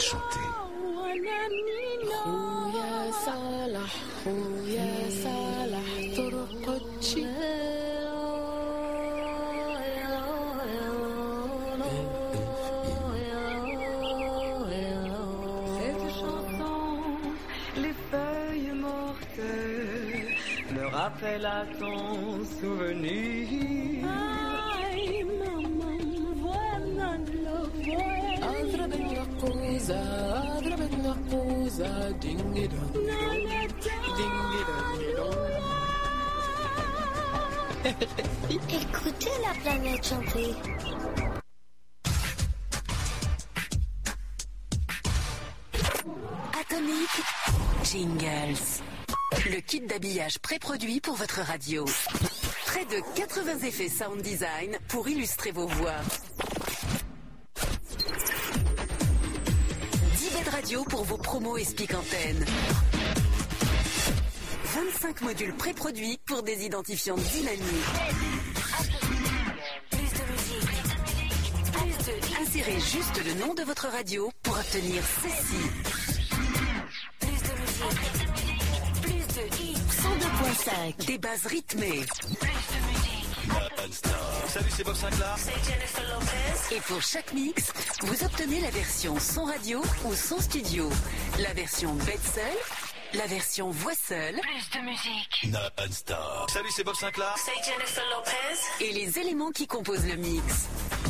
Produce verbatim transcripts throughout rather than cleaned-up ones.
chanter. Rappelle à ton souvenir. Ay, mamma, voilà le أضرب النقوزة أضرب النقوزة دينجي دون دينجي دون. Écoutez la planète chanter. Atomique Jingles. Le kit d'habillage pré-produit pour votre radio. Près de quatre-vingts effets sound design pour illustrer vos voix. dix bêtes radio pour vos promos et speak antennes. vingt-cinq modules pré-produits pour des identifiants dynamiques. Plus de musique. Plus de... Insérez juste le nom de votre radio pour obtenir ceci. Plus de musique. cent deux virgule cinq. Des bases rythmées. Plus de musique. Salut, c'est Bob Sinclair. C'est Jennifer Lopez. Et pour chaque mix, vous obtenez la version son radio ou son studio. La version bête seule, la version voix seule. Plus de musique. Non-stop. Salut, c'est Bob Sinclair. C'est Jennifer Lopez. Et les éléments qui composent le mix.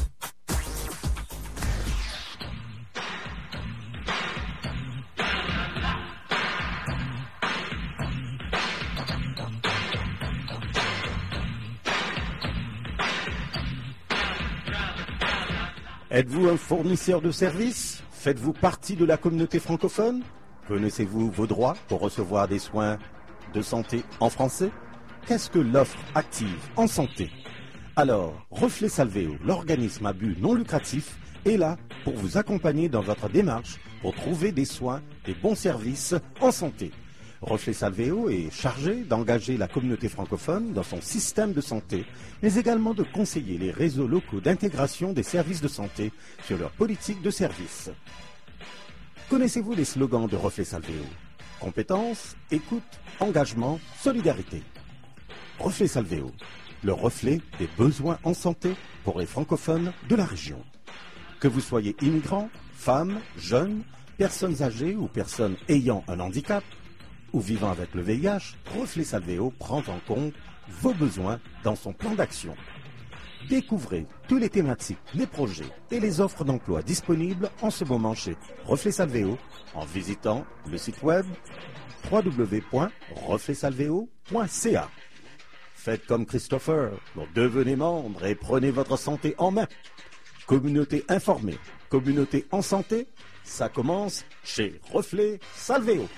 Êtes-vous un fournisseur de services? Faites-vous partie de la communauté francophone? Connaissez-vous vos droits pour recevoir des soins de santé en français? Qu'est-ce que l'offre active en santé? Alors, Reflet Salvéo, l'organisme à but non lucratif, est là pour vous accompagner dans votre démarche pour trouver des soins et bons services en santé. Reflet Salvéo est chargé d'engager la communauté francophone dans son système de santé, mais également de conseiller les réseaux locaux d'intégration des services de santé sur leur politique de service. Connaissez-vous les slogans de Reflet Salvéo? Compétence, écoute, engagement, solidarité. Reflet Salvéo, le reflet des besoins en santé pour les francophones de la région. Que vous soyez immigrants, femmes, jeunes, personnes âgées ou personnes ayant un handicap, ou vivant avec le V I H, Reflet Salvéo prend en compte vos besoins dans son plan d'action. Découvrez tous les thématiques, les projets et les offres d'emploi disponibles en ce moment chez Reflet Salvéo en visitant le site web w w w point reflet salvéo point c a. Faites comme Christopher, devenez membre et prenez votre santé en main. Communauté informée, communauté en santé, ça commence chez Reflet Salvéo.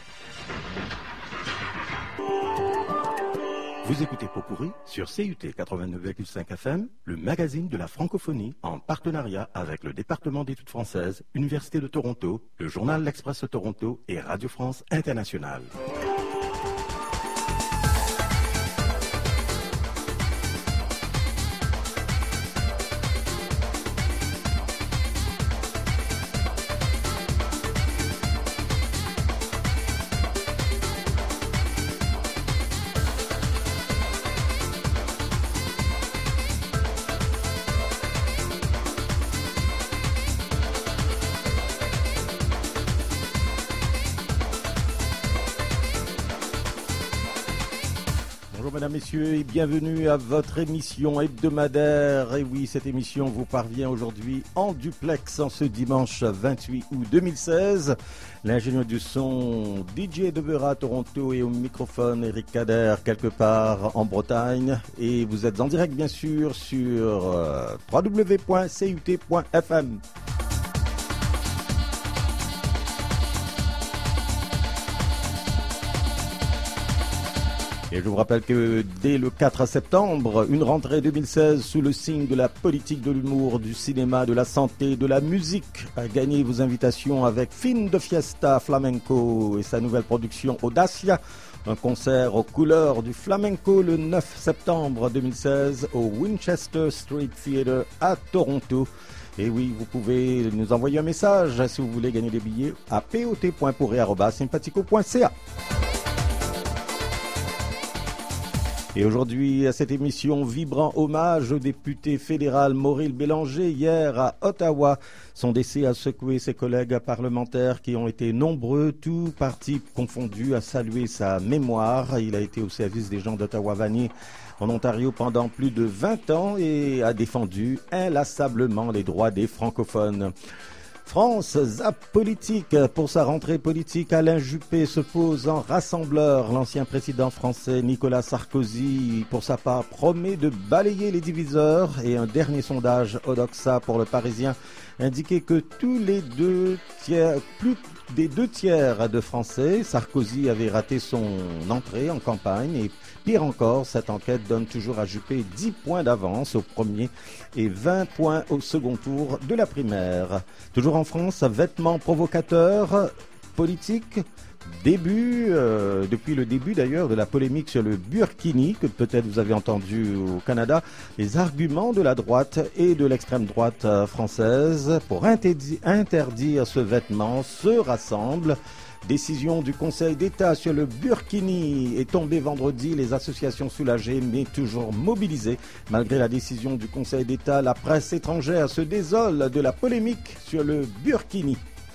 Vous écoutez Popurri sur C U T quatre-vingt-neuf virgule cinq F M, le magazine de la francophonie en partenariat avec le département d'études françaises, Université de Toronto, le journal L'Express Toronto et Radio France Internationale. Mesdames, Messieurs, et bienvenue à votre émission hebdomadaire. Et oui, cette émission vous parvient aujourd'hui en duplex en ce dimanche vingt-huit août deux mille seize. L'ingénieur du son D J Devera à Toronto et au microphone Eric Kader quelque part en Bretagne. Et vous êtes en direct bien sûr sur euh, w w w point c u t point f m. Et je vous rappelle que dès le quatre septembre, une rentrée deux mille seize sous le signe de la politique de l'humour, du cinéma, de la santé, de la musique, a gagné vos invitations avec Fin de Fiesta Flamenco et sa nouvelle production Audacia. Un concert aux couleurs du flamenco le neuf septembre deux mille seize au Winchester Street Theatre à Toronto. Et oui, vous pouvez nous envoyer un message si vous voulez gagner des billets à pot point pourri arobase sympathico point c a. Et aujourd'hui, à cette émission, vibrant hommage au député fédéral Maurice Bélanger, hier à Ottawa. Son décès a secoué ses collègues parlementaires qui ont été nombreux, tous partis confondus, à saluer sa mémoire. Il a été au service des gens d'Ottawa-Vanier en Ontario pendant plus de vingt ans et a défendu inlassablement les droits des francophones. France, zap politique. Pour sa rentrée politique, Alain Juppé se pose en rassembleur. L'ancien président français Nicolas Sarkozy, pour sa part, promet de balayer les diviseurs. Et un dernier sondage Odoxa pour le Parisien indiquait que tous les deux tiers, plus des deux tiers de Français, Sarkozy avait raté son entrée en campagne. Et pire encore, cette enquête donne toujours à Juppé dix points d'avance au premier et vingt points au second tour de la primaire. Toujours en France, vêtements provocateurs, politiques, début, euh, depuis le début d'ailleurs de la polémique sur le burkini, que peut-être vous avez entendu au Canada, les arguments de la droite et de l'extrême droite française pour interdire, interdire ce vêtement se rassemblent. Décision du Conseil d'État sur le burkini est tombée vendredi. Les associations soulagées mais toujours mobilisées. Malgré la décision du Conseil d'État, la presse étrangère se désole de la polémique sur le burkini.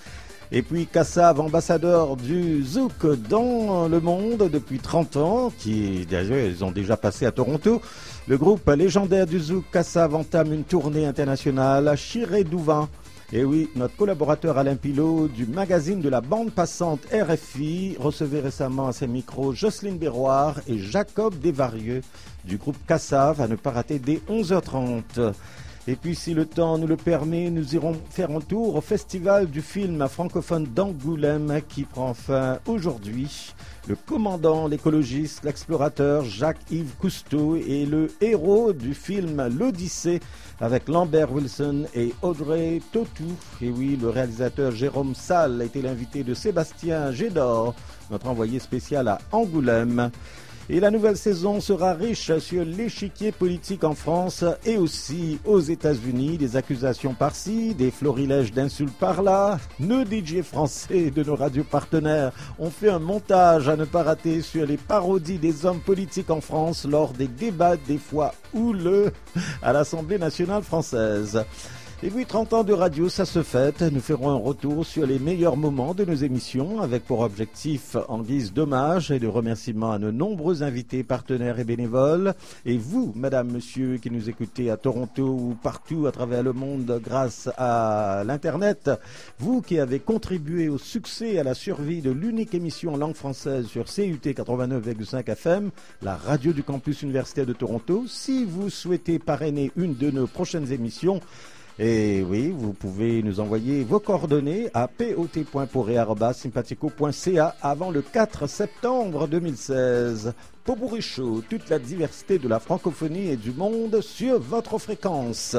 Et puis Kassav, ambassadeur du Zouk dans le monde depuis trente ans, qui d'ailleurs ils ont déjà passé à Toronto. Le groupe légendaire du Zouk Kassav entame une tournée internationale à Chiré-Douvan. Et oui, notre collaborateur Alain Pilot du magazine de la bande passante R F I recevait récemment à ses micros Jocelyne Béroir et Jacob Desvarieux du groupe Kassav, à ne pas rater dès onze heures trente. Et puis, si le temps nous le permet, nous irons faire un tour au Festival du film francophone d'Angoulême qui prend fin aujourd'hui. Le commandant, l'écologiste, l'explorateur Jacques-Yves Cousteau est le héros du film L'Odyssée avec Lambert Wilson et Audrey Tautou. Et oui, le réalisateur Jérôme Salle a été l'invité de Sébastien Gédor, notre envoyé spécial à Angoulême. Et la nouvelle saison sera riche sur l'échiquier politique en France et aussi aux États-Unis. Des accusations par-ci, des florilèges d'insultes par-là. Nos D J français de nos radios partenaires ont fait un montage à ne pas rater sur les parodies des hommes politiques en France lors des débats des fois houleux à l'Assemblée nationale française. Et puis trente ans de radio, ça se fête. Nous ferons un retour sur les meilleurs moments de nos émissions avec pour objectif, en guise d'hommage et de remerciement à nos nombreux invités, partenaires et bénévoles. Et vous, madame, monsieur, qui nous écoutez à Toronto ou partout à travers le monde grâce à l'Internet, vous qui avez contribué au succès et à la survie de l'unique émission en langue française sur C U T quatre-vingt-neuf virgule cinq F M, la radio du campus universitaire de Toronto, si vous souhaitez parrainer une de nos prochaines émissions, et oui, vous pouvez nous envoyer vos coordonnées à pot point pourri arobase sympathico point c a avant le quatre septembre deux mille seize. Potpourri Show, toute la diversité de la francophonie et du monde sur votre fréquence.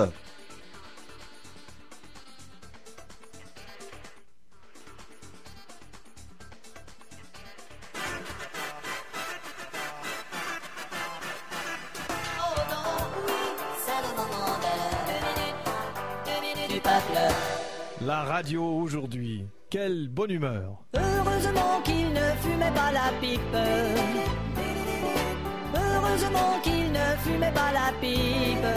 La radio aujourd'hui, quelle bonne humeur. Heureusement qu'il ne fumait pas la pipe. Heureusement qu'il ne fumait pas la pipe.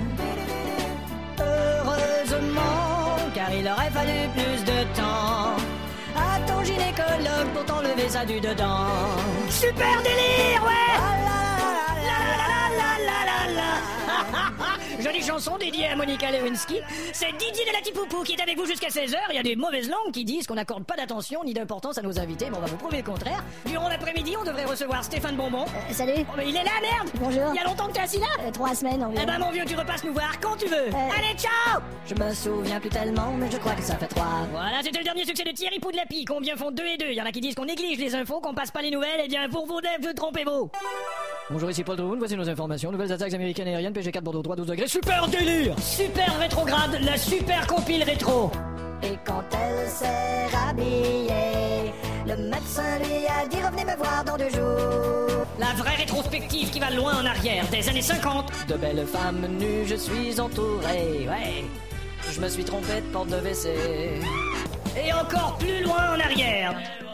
Heureusement, car il aurait fallu plus de temps à ton gynécologue pour t'enlever ça du dedans. Super délire, ouais. Ah là là là là là là là là. Jolie chanson dédiée à Monica Lewinsky. C'est Didier de la Tipoupou qui est avec vous jusqu'à seize heures. Il y a des mauvaises langues qui disent qu'on n'accorde pas d'attention ni d'importance à nos invités, mais on va vous prouver le contraire. Durant l'après-midi, on devrait recevoir Stéphane Bonbon. Euh, salut. Oh, mais il est là, merde. Bonjour. Il y a longtemps que t'es assis là euh, Trois semaines environ. Eh ben mon vieux, tu repasses nous voir quand tu veux. Euh... Allez, ciao. Je me souviens plus tellement, mais je crois que ça fait trois. Voilà, c'était le dernier succès de Thierry Poudlapi. Combien font deux et deux? Il y en a qui disent qu'on néglige les infos, qu'on passe pas les nouvelles. Eh bien, pour vos devs, trompez-vous. Bonjour, ici Paul Droun, voici nos informations. Nouvelles attaques américaines aériennes, P G quatre Bordeaux trois, douze degrés. Super délire. Super rétrograde, la super compile rétro. Et quand elle s'est rhabillée, le médecin lui a dit revenez me voir dans deux jours. La vraie rétrospective qui va loin en arrière, des années cinquante. De belles femmes nues, je suis entouré. Ouais, je me suis trompé de porte de W C. Et encore plus loin en arrière.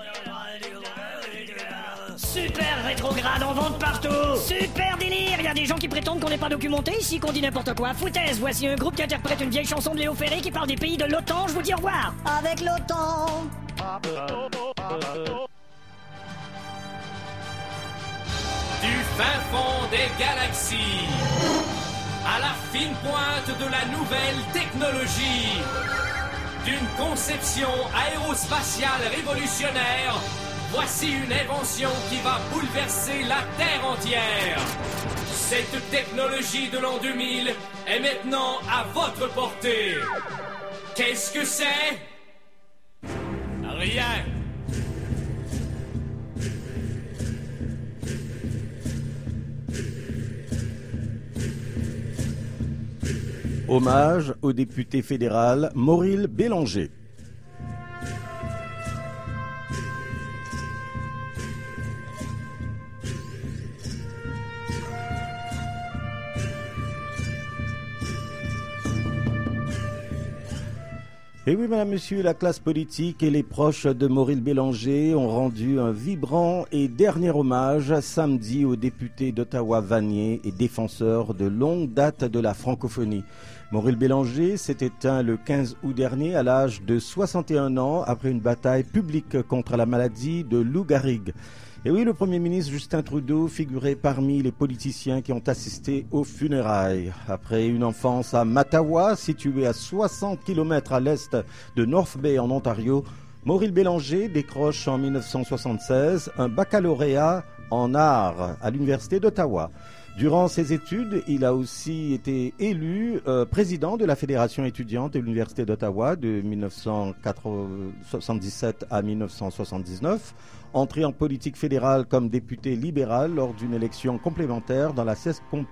Super rétrograde en vente partout. Super délire. Il y a des gens qui prétendent qu'on n'est pas documenté ici, qu'on dit n'importe quoi. Foutaise, voici un groupe qui interprète une vieille chanson de Léo Ferré qui parle des pays de l'OTAN. Je vous dis au revoir. Avec l'OTAN. Du fin fond des galaxies à la fine pointe de la nouvelle technologie, d'une conception aérospatiale révolutionnaire, voici une invention qui va bouleverser la Terre entière. Cette technologie de l'an deux mille est maintenant à votre portée. Qu'est-ce que c'est? Rien. Hommage au député fédéral Mauril Bélanger. Et oui, madame, monsieur, la classe politique et les proches de Mauril Bélanger ont rendu un vibrant et dernier hommage samedi au député d'Ottawa-Vanier et défenseur de longue date de la francophonie. Mauril Bélanger s'est éteint le quinze août dernier à l'âge de soixante et un ans après une bataille publique contre la maladie de Lou Gehrig. Et oui, le Premier ministre Justin Trudeau figurait parmi les politiciens qui ont assisté aux funérailles. Après une enfance à Mattawa, située à soixante kilomètres à l'est de North Bay en Ontario, Mauril Bélanger décroche en mille neuf cent soixante-seize un baccalauréat en art à l'Université d'Ottawa. Durant ses études, il a aussi été élu euh, président de la Fédération étudiante de l'Université d'Ottawa de mille neuf cent soixante-dix-sept à mille neuf cent soixante-dix-neuf, entré en politique fédérale comme député libéral lors d'une élection complémentaire dans la,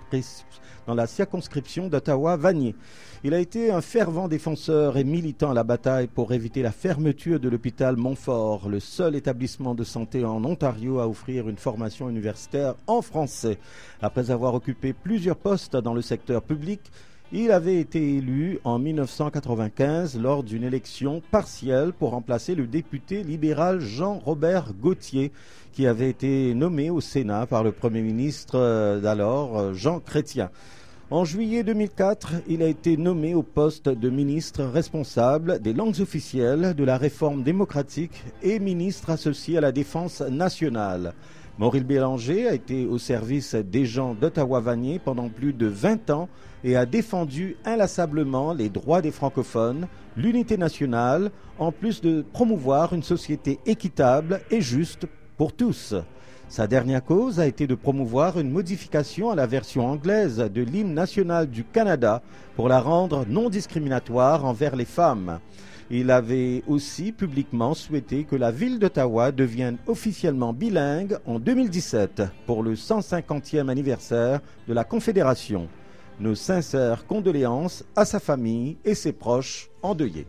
dans la circonscription d'Ottawa-Vanier. Il a été un fervent défenseur et militant à la bataille pour éviter la fermeture de l'hôpital Montfort, le seul établissement de santé en Ontario à offrir une formation universitaire en français. Après avoir occupé plusieurs postes dans le secteur public, il avait été élu en mille neuf cent quatre-vingt-quinze lors d'une élection partielle pour remplacer le député libéral Jean-Robert Gauthier, qui avait été nommé au Sénat par le Premier ministre d'alors, Jean Chrétien. En juillet deux mille quatre, il a été nommé au poste de ministre responsable des langues officielles, de la réforme démocratique et ministre associé à la défense nationale. Mauril Bélanger a été au service des gens d'Ottawa-Vanier pendant plus de vingt ans et a défendu inlassablement les droits des francophones, l'unité nationale, en plus de promouvoir une société équitable et juste pour tous. Sa dernière cause a été de promouvoir une modification à la version anglaise de l'hymne national du Canada pour la rendre non discriminatoire envers les femmes. Il avait aussi publiquement souhaité que la ville d'Ottawa devienne officiellement bilingue en deux mille dix-sept pour le cent cinquantième anniversaire de la Confédération. Nos sincères condoléances à sa famille et ses proches endeuillés.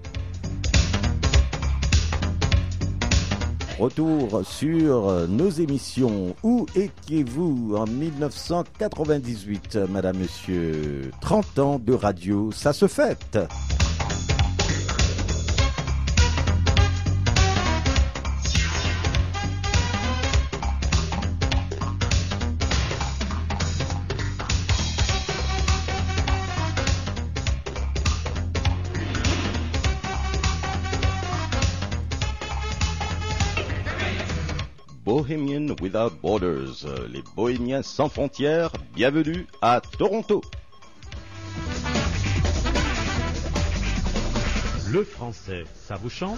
Retour sur nos émissions. Où étiez-vous en mille neuf cent quatre-vingt-dix-huit, madame, monsieur? trente ans de radio, ça se fête. Bohemian Without Borders, les Bohémiens sans frontières, bienvenue à Toronto. Le français, ça vous chante?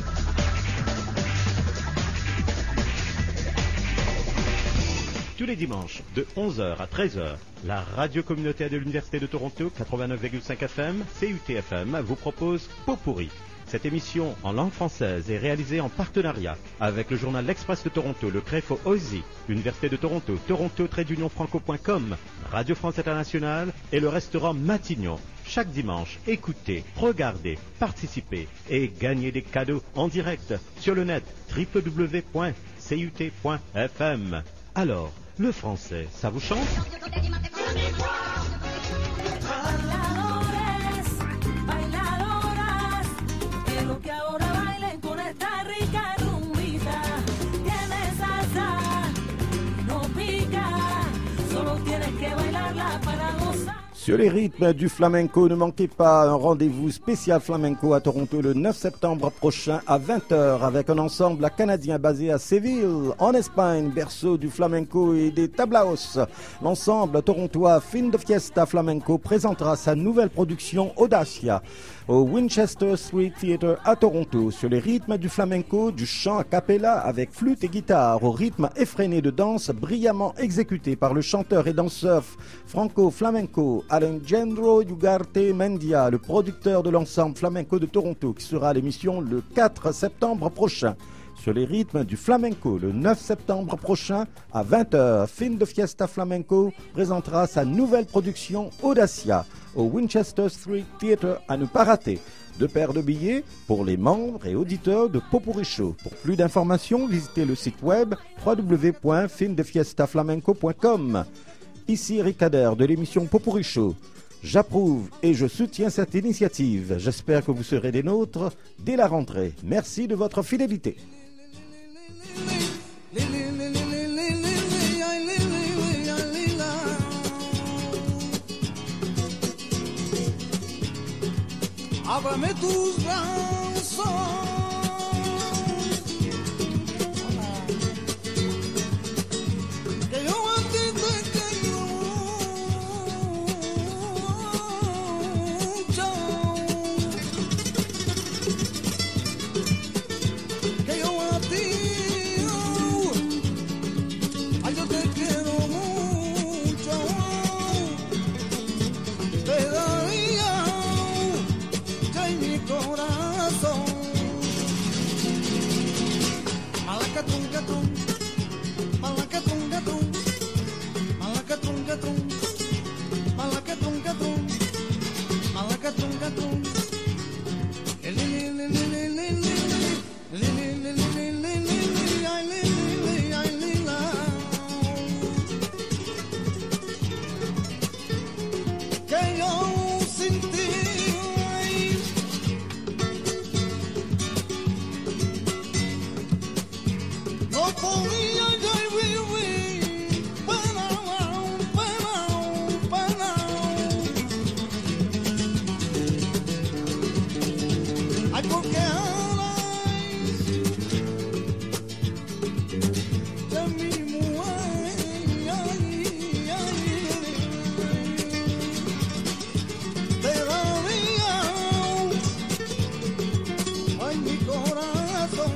Tous les dimanches, de onze heures à treize heures, la radio communautaire de l'Université de Toronto, quatre-vingt-neuf virgule cinq F M, C U T F M, vous propose Pot pourri. Cette émission en langue française est réalisée en partenariat avec le journal L'Express de Toronto, le Créfo O S I, l'Université de Toronto, toronto tiret union franco point com, Radio France Internationale et le restaurant Matignon. Chaque dimanche, écoutez, regardez, participez et gagnez des cadeaux en direct sur le net w w w point c u t point f m. Alors, le français, ça vous chante? Sur les rythmes du flamenco, ne manquez pas un rendez-vous spécial flamenco à Toronto le neuf septembre prochain à vingt heures avec un ensemble canadien basé à Séville, en Espagne, berceau du flamenco et des tablaos. L'ensemble torontois Fin de Fiesta Flamenco présentera sa nouvelle production Audacia au Winchester Street Theatre à Toronto, sur les rythmes du flamenco, du chant a cappella avec flûte et guitare, au rythme effréné de danse brillamment exécuté par le chanteur et danseur franco-flamenco Alejandro Ugarte Mendia, le producteur de l'ensemble flamenco de Toronto, qui sera à l'émission le quatre septembre prochain. Sur les rythmes du flamenco, le neuf septembre prochain à vingt heures, Fin de Fiesta Flamenco présentera sa nouvelle production Audacia au Winchester Street Theatre, à ne pas rater. Deux paires de billets pour les membres et auditeurs de Pot pourri Show. Pour plus d'informations, visitez le site web w w w point fin de fiesta flamenco point com. Ici Eric Kader de l'émission Pot pourri Show. J'approuve et je soutiens cette initiative. J'espère que vous serez des nôtres dès la rentrée. Merci de votre fidélité. Ábrame tus brazos, que yo a ti te quiero mucho, que yo a ti, ay, yo te quiero mucho, te daría mi corazón. Malacatum, gatum, malacatum, gatum, malacatum, gatum, malacatum, gatum, malacatum, gatum. Que yo sin ti no podía yo vivir, para, para, para. Ay, porque ahora de mi mujer, ay, ay, te daría, ay, mi corazón.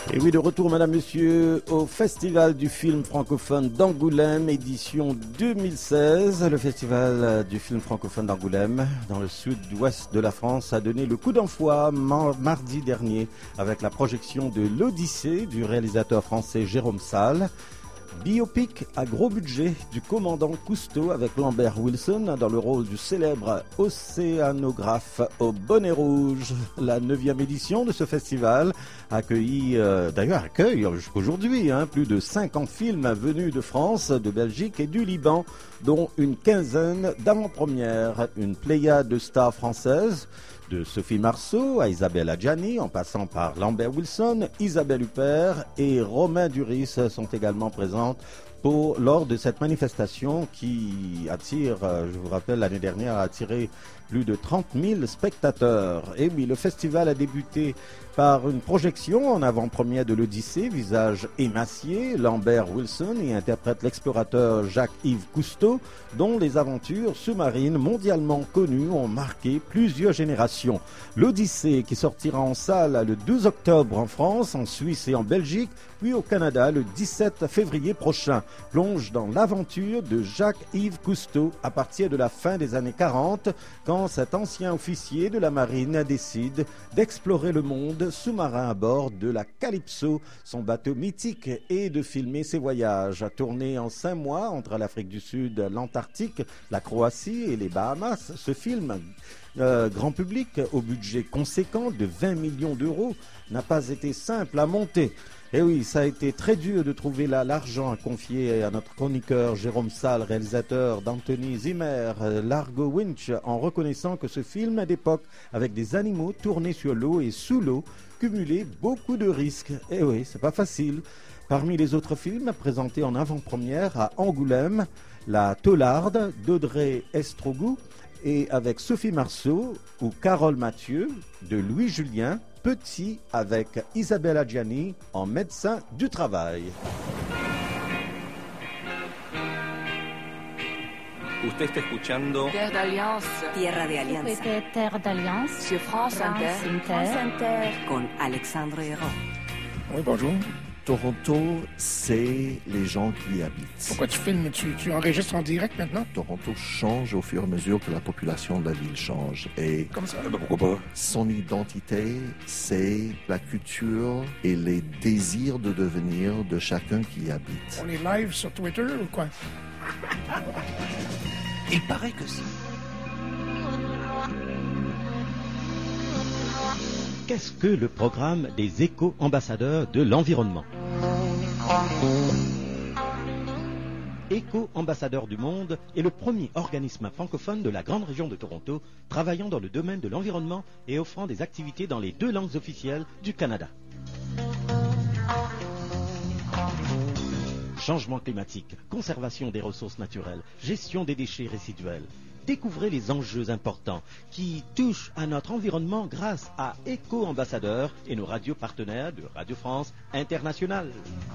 Et oui, de retour, madame, monsieur, au Festival du film francophone d'Angoulême, édition deux mille seize. Le Festival du film francophone d'Angoulême, dans le sud-ouest de la France, a donné le coup d'envoi mardi dernier avec la projection de l'Odyssée du réalisateur français Jérôme Salle. Biopic à gros budget du commandant Cousteau avec Lambert Wilson dans le rôle du célèbre océanographe au bonnet rouge. La neuvième édition de ce festival accueilli, euh, d'ailleurs accueille jusqu'aujourd'hui hein, plus de cinquante films venus de France, de Belgique et du Liban, dont une quinzaine d'avant-premières, une pléiade de stars françaises. De Sophie Marceau à Isabelle Adjani, en passant par Lambert Wilson, Isabelle Huppert et Romain Duris sont également présentes pour, lors de cette manifestation qui attire, je vous rappelle, l'année dernière a attiré plus de trente mille spectateurs. Et oui, le festival a débuté par une projection en avant-première de l'Odyssée, visage émacié. Lambert Wilson y interprète l'explorateur Jacques-Yves Cousteau, dont les aventures sous-marines mondialement connues ont marqué plusieurs générations. L'Odyssée, qui sortira en salle le douze octobre en France, en Suisse et en Belgique, puis au Canada le dix-sept février prochain, plonge dans l'aventure de Jacques-Yves Cousteau à partir de la fin des années quarante, quand cet ancien officier de la marine décide d'explorer le monde sous-marin à bord de la Calypso, son bateau mythique, et de filmer ses voyages. Tourné en cinq mois entre l'Afrique du Sud, l'Antarctique, la Croatie et les Bahamas, ce film euh, grand public au budget conséquent de vingt millions d'euros n'a pas été simple à monter. Et oui, ça a été très dur de trouver là l'argent à confier à notre chroniqueur Jérôme Salle, réalisateur d'Anthony Zimmer, Largo Winch, en reconnaissant que ce film d'époque, avec des animaux tournés sur l'eau et sous l'eau, cumulait beaucoup de risques. Et oui, c'est pas facile. Parmi les autres films présentés en avant-première à Angoulême, La Taularde d'Audrey Estrogout, et avec Sophie Marceau ou Carole Mathieu de Louis Julien, Petit avec Isabelle Adjani en médecin du travail. Usted está escuchando Terre d'Alliance. Tierra de Alianza. Terre d'Alliance. Sur France Inter. France Inter. Con Alexandre Hérault. Oui, bonjour. Toronto, c'est les gens qui y habitent. Pourquoi tu filmes? Tu, tu enregistres en direct maintenant? Toronto change au fur et à mesure que la population de la ville change. Et comme ça, ben pourquoi pas? Son identité, c'est la culture et les désirs de devenir de chacun qui y habite. On est live sur Twitter ou quoi? Il paraît que si. Qu'est-ce que le programme des éco-ambassadeurs de l'environnement? Éco-ambassadeurs du monde est le premier organisme francophone de la grande région de Toronto travaillant dans le domaine de l'environnement et offrant des activités dans les deux langues officielles du Canada. Changement climatique, conservation des ressources naturelles, gestion des déchets résiduels. Découvrez les enjeux importants qui touchent à notre environnement grâce à Éco-ambassadeurs et nos radios partenaires de Radio France Internationale.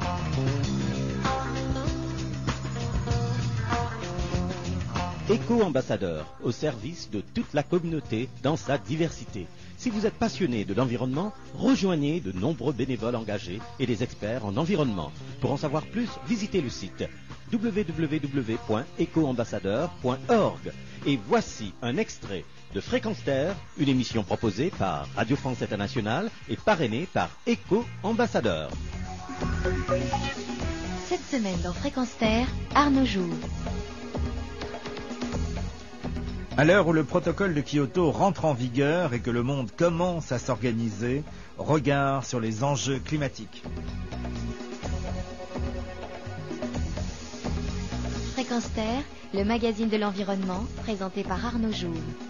Éco-ambassadeurs au service de toute la communauté dans sa diversité. Si vous êtes passionné de l'environnement, rejoignez de nombreux bénévoles engagés et des experts en environnement. Pour en savoir plus, visitez le site w w w point éco ambassadeur point org. Et voici un extrait de Fréquence Terre, une émission proposée par Radio France Internationale et parrainée par Éco-ambassadeurs. Cette semaine dans Fréquence Terre, Arnaud Jour. À l'heure où le protocole de Kyoto rentre en vigueur et que le monde commence à s'organiser, regard sur les enjeux climatiques. Fréquence Terre, le magazine de l'environnement, présenté par Arnaud Jour.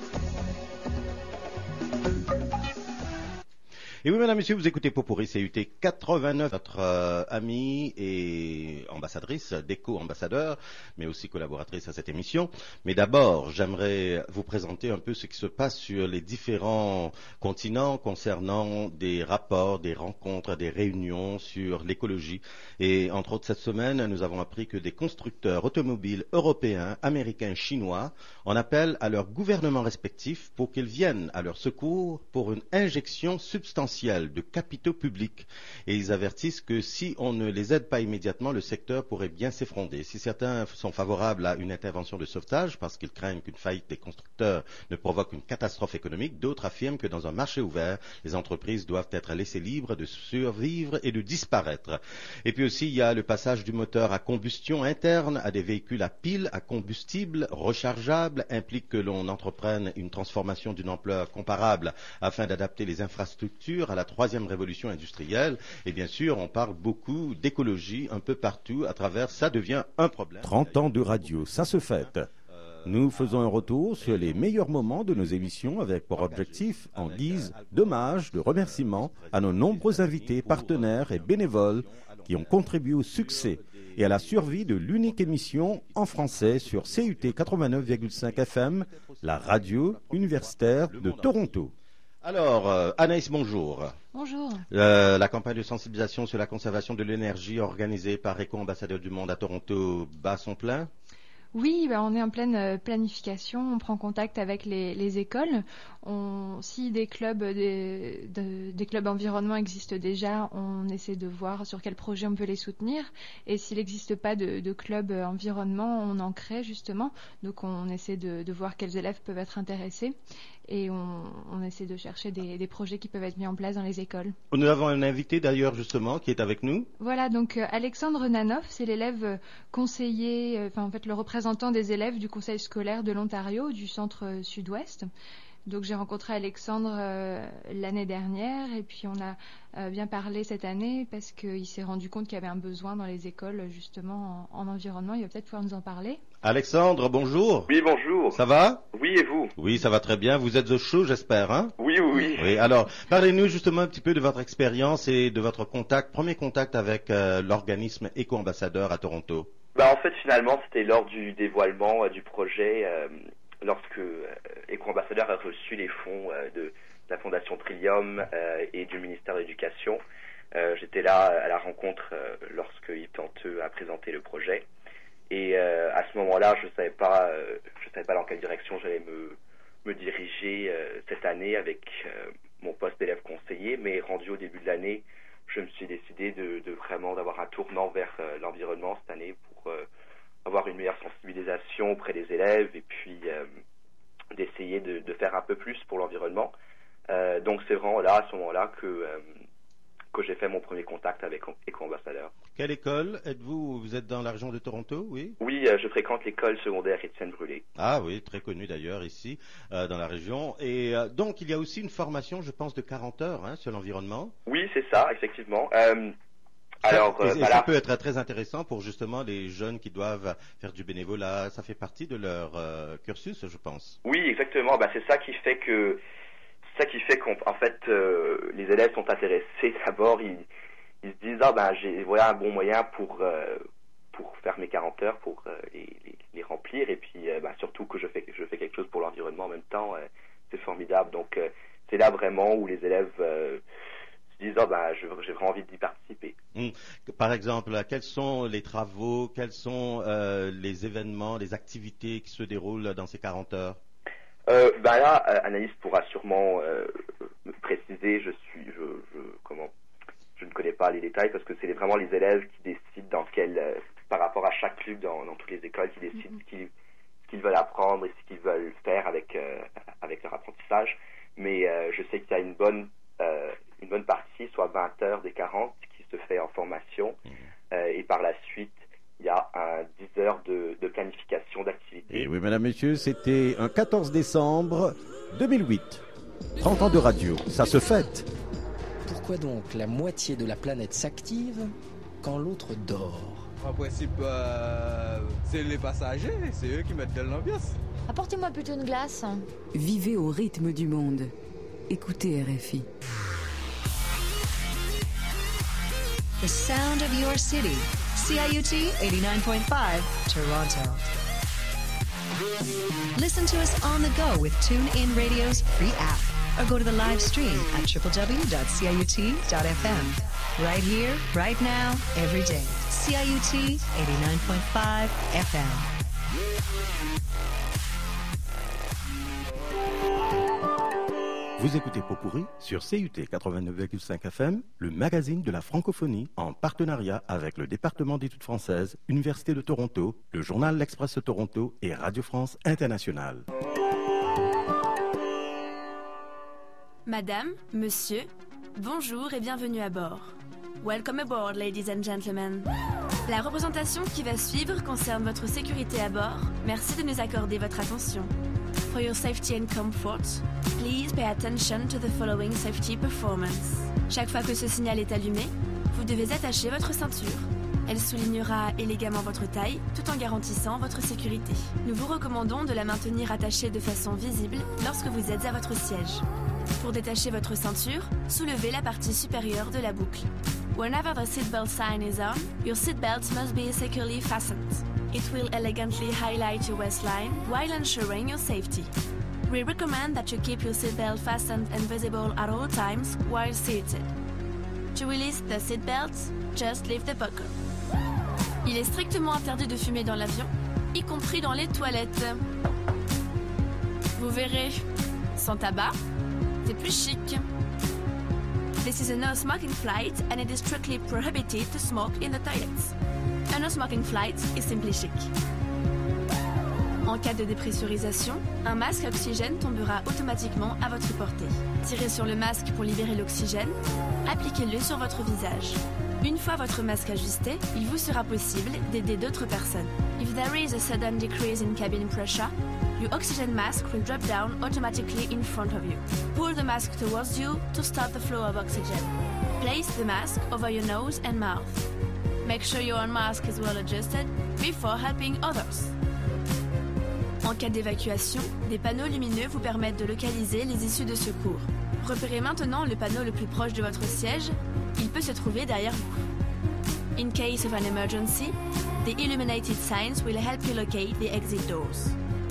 Et oui, mesdames, messieurs, vous écoutez Popuri C U T quatre-vingt-neuf, notre euh, amie et ambassadrice, d'éco-ambassadeur, mais aussi collaboratrice à cette émission. Mais d'abord, j'aimerais vous présenter un peu ce qui se passe sur les différents continents concernant des rapports, des rencontres, des réunions sur l'écologie. Et entre autres, cette semaine, nous avons appris que des constructeurs automobiles européens, américains, chinois en appellent à leurs gouvernements respectifs pour qu'ils viennent à leur secours pour une injection substantielle potentiel de capitaux publics. Et ils avertissent que si on ne les aide pas immédiatement, le secteur pourrait bien s'effondrer. Si certains sont favorables à une intervention de sauvetage parce qu'ils craignent qu'une faillite des constructeurs ne provoque une catastrophe économique, d'autres affirment que dans un marché ouvert, les entreprises doivent être laissées libres de survivre et de disparaître. Et puis aussi, il y a le passage du moteur à combustion interne à des véhicules à pile, à combustible, rechargeable, implique que l'on entreprenne une transformation d'une ampleur comparable afin d'adapter les infrastructures à la troisième révolution industrielle. Et bien sûr, on parle beaucoup d'écologie un peu partout à travers, ça devient un problème. trente ans de radio, ça se fête. Nous faisons un retour sur les meilleurs moments de nos émissions avec pour objectif, en guise d'hommage, de remerciement à nos nombreux invités, partenaires et bénévoles qui ont contribué au succès et à la survie de l'unique émission en français sur C U T quatre-vingt-neuf virgule cinq F M, la radio universitaire de Toronto. Alors, euh, Anaïs, bonjour. Bonjour. Euh, la campagne de sensibilisation sur la conservation de l'énergie organisée par Éco-Ambassadeurs du Monde à Toronto bat son plein? Oui, ben on est en pleine euh, planification, on prend contact avec les, les écoles. On, si des clubs, des, de, des clubs environnement existent déjà, on essaie de voir sur quel projet on peut les soutenir. Et s'il n'existe pas de, de club environnement, on en crée justement. Donc on essaie de, de voir quels élèves peuvent être intéressés. Et on, on essaie de chercher des, des projets qui peuvent être mis en place dans les écoles. Nous avons un invité d'ailleurs justement qui est avec nous. Voilà, donc euh, Alexandre Nanoff, c'est l'élève euh, conseiller, euh, enfin en fait le représentant des élèves du conseil scolaire de l'Ontario, du centre euh, sud-ouest. Donc j'ai rencontré Alexandre euh, l'année dernière et puis on a euh, bien parlé cette année parce qu'il s'est rendu compte qu'il y avait un besoin dans les écoles justement en, en environnement. Il va peut-être pouvoir nous en parler. Alexandre, bonjour. Oui, bonjour. Ça va? Oui, et vous? Oui, ça va très bien. Vous êtes au chaud, j'espère, hein? Oui, oui, oui. Oui, alors, parlez-nous justement un petit peu de votre expérience et de votre contact, premier contact avec euh, l'organisme Éco-Ambassadeur à Toronto. Bah, en fait, finalement, c'était lors du dévoilement euh, du projet, euh, lorsque euh, Éco-Ambassadeur a reçu les fonds euh, de la Fondation Trillium euh, et du ministère de l'Éducation. Euh, j'étais là à la rencontre euh, lorsque Yves Tanteux a présenté le projet. Et euh, à ce moment-là, je savais pas, euh, je savais pas dans quelle direction j'allais me, me diriger euh, cette année avec euh, mon poste d'élève conseiller. Mais rendu au début de l'année, je me suis décidé de, de vraiment d'avoir un tournant vers euh, l'environnement cette année pour euh, avoir une meilleure sensibilisation auprès des élèves et puis euh, d'essayer de, de faire un peu plus pour l'environnement. Euh, donc c'est vraiment là, à ce moment-là, que euh, que j'ai fait mon premier contact avec Éco-Ambassadeur. Quelle école êtes-vous? Vous êtes dans la région de Toronto, oui? Oui, euh, je fréquente l'école secondaire Étienne Brûlé. Ah oui, très connue d'ailleurs ici, euh, dans la région. Et euh, donc, il y a aussi une formation, je pense, de quarante heures hein, sur l'environnement. Oui, c'est ça, effectivement. Euh, alors, ça, euh, et, bah, ça là... peut être très intéressant pour justement les jeunes qui doivent faire du bénévolat. Ça fait partie de leur euh, cursus, je pense. Oui, exactement. Bah, c'est ça qui fait que... C'est ça qui fait qu'en en fait, euh, les élèves sont intéressés. D'abord, ils, ils se disent, ah ben, j'ai, voilà un bon moyen pour, euh, pour faire mes quarante heures, pour euh, les, les, les remplir. Et puis, euh, ben, surtout que je fais, je fais quelque chose pour l'environnement en même temps. Euh, c'est formidable. Donc, euh, c'est là vraiment où les élèves euh, se disent, ah ben, je, j'ai vraiment envie d'y participer. Mmh. Par exemple, quels sont les travaux, quels sont euh, les événements, les activités qui se déroulent dans ces quarante heures? Euh, ben là, euh, Anaïs pourra sûrement euh, me préciser. Je suis, je, je, comment, je ne connais pas les détails parce que c'est vraiment les élèves qui décident dans quel, euh, par rapport à chaque club dans, dans toutes les écoles, qui décident ce qu'ils, ce qu'ils veulent apprendre et ce qu'ils veulent faire avec, euh, avec leur apprentissage. Mais euh, je sais qu'il y a une bonne, euh, une bonne partie, soit vingt heures des quarante, qui se fait en formation euh, et par la suite. Il y a un dix heures de, de planification d'activités. Et oui, mesdames, messieurs, c'était un quatorze décembre deux mille huit. trente ans de radio, ça se fête. Pourquoi donc la moitié de la planète s'active quand l'autre dort? En principe, euh, c'est les passagers, c'est eux qui mettent de l'ambiance. Apportez-moi plutôt une glace. Vivez au rythme du monde. Écoutez R F I. The sound of your city. C I U T eighty-nine point five, Toronto. Listen to us on the go with TuneIn Radio's free app or go to the live stream at w w w dot c i u t dot f m. Right here, right now, every day. C I U T eighty-nine point five F M. Vous écoutez Popurrí sur C U T quatre-vingt-neuf virgule cinq F M, le magazine de la francophonie, en partenariat avec le département d'études françaises, Université de Toronto, le journal L'Express de Toronto et Radio France Internationale. Madame, monsieur, bonjour et bienvenue à bord. Welcome aboard, ladies and gentlemen. La représentation qui va suivre concerne votre sécurité à bord. Merci de nous accorder votre attention. For your safety and comfort, please pay attention to the following safety performance. Chaque fois que ce signal est allumé, vous devez attacher votre ceinture. Elle soulignera élégamment votre taille tout en garantissant votre sécurité. Nous vous recommandons de la maintenir attachée de façon visible lorsque vous êtes à votre siège. Pour détacher votre ceinture, soulevez la partie supérieure de la boucle. Whenever the seatbelt sign is on, your seatbelt must be securely fastened. It will elegantly highlight your waistline while ensuring your safety. We recommend that you keep your seatbelt fastened and visible at all times while seated. To release the seatbelt, just lift the buckle. Il est strictement interdit de fumer dans l'avion, y compris dans les toilettes. Vous verrez, sans tabac, c'est plus chic. This is a no-smoking flight and it is strictly prohibited to smoke in the toilets. A no-smoking flight is simply chic. En cas de dépressurisation, un masque à oxygène tombera automatiquement à votre portée. Tirez sur le masque pour libérer l'oxygène, appliquez-le sur votre visage. Une fois votre masque ajusté, il vous sera possible d'aider d'autres personnes. If there is a sudden decrease in cabin pressure, your oxygen mask will drop down automatically in front of you. Pull the mask towards you to stop the flow of oxygen. Place the mask over your nose and mouth. Make sure your own mask is well adjusted before helping others. En cas d'évacuation, des panneaux lumineux vous permettent de localiser les issues de secours. Repérez maintenant le panneau le plus proche de votre siège. Il peut se trouver derrière vous. In case of an emergency, the illuminated signs will help you locate the exit doors.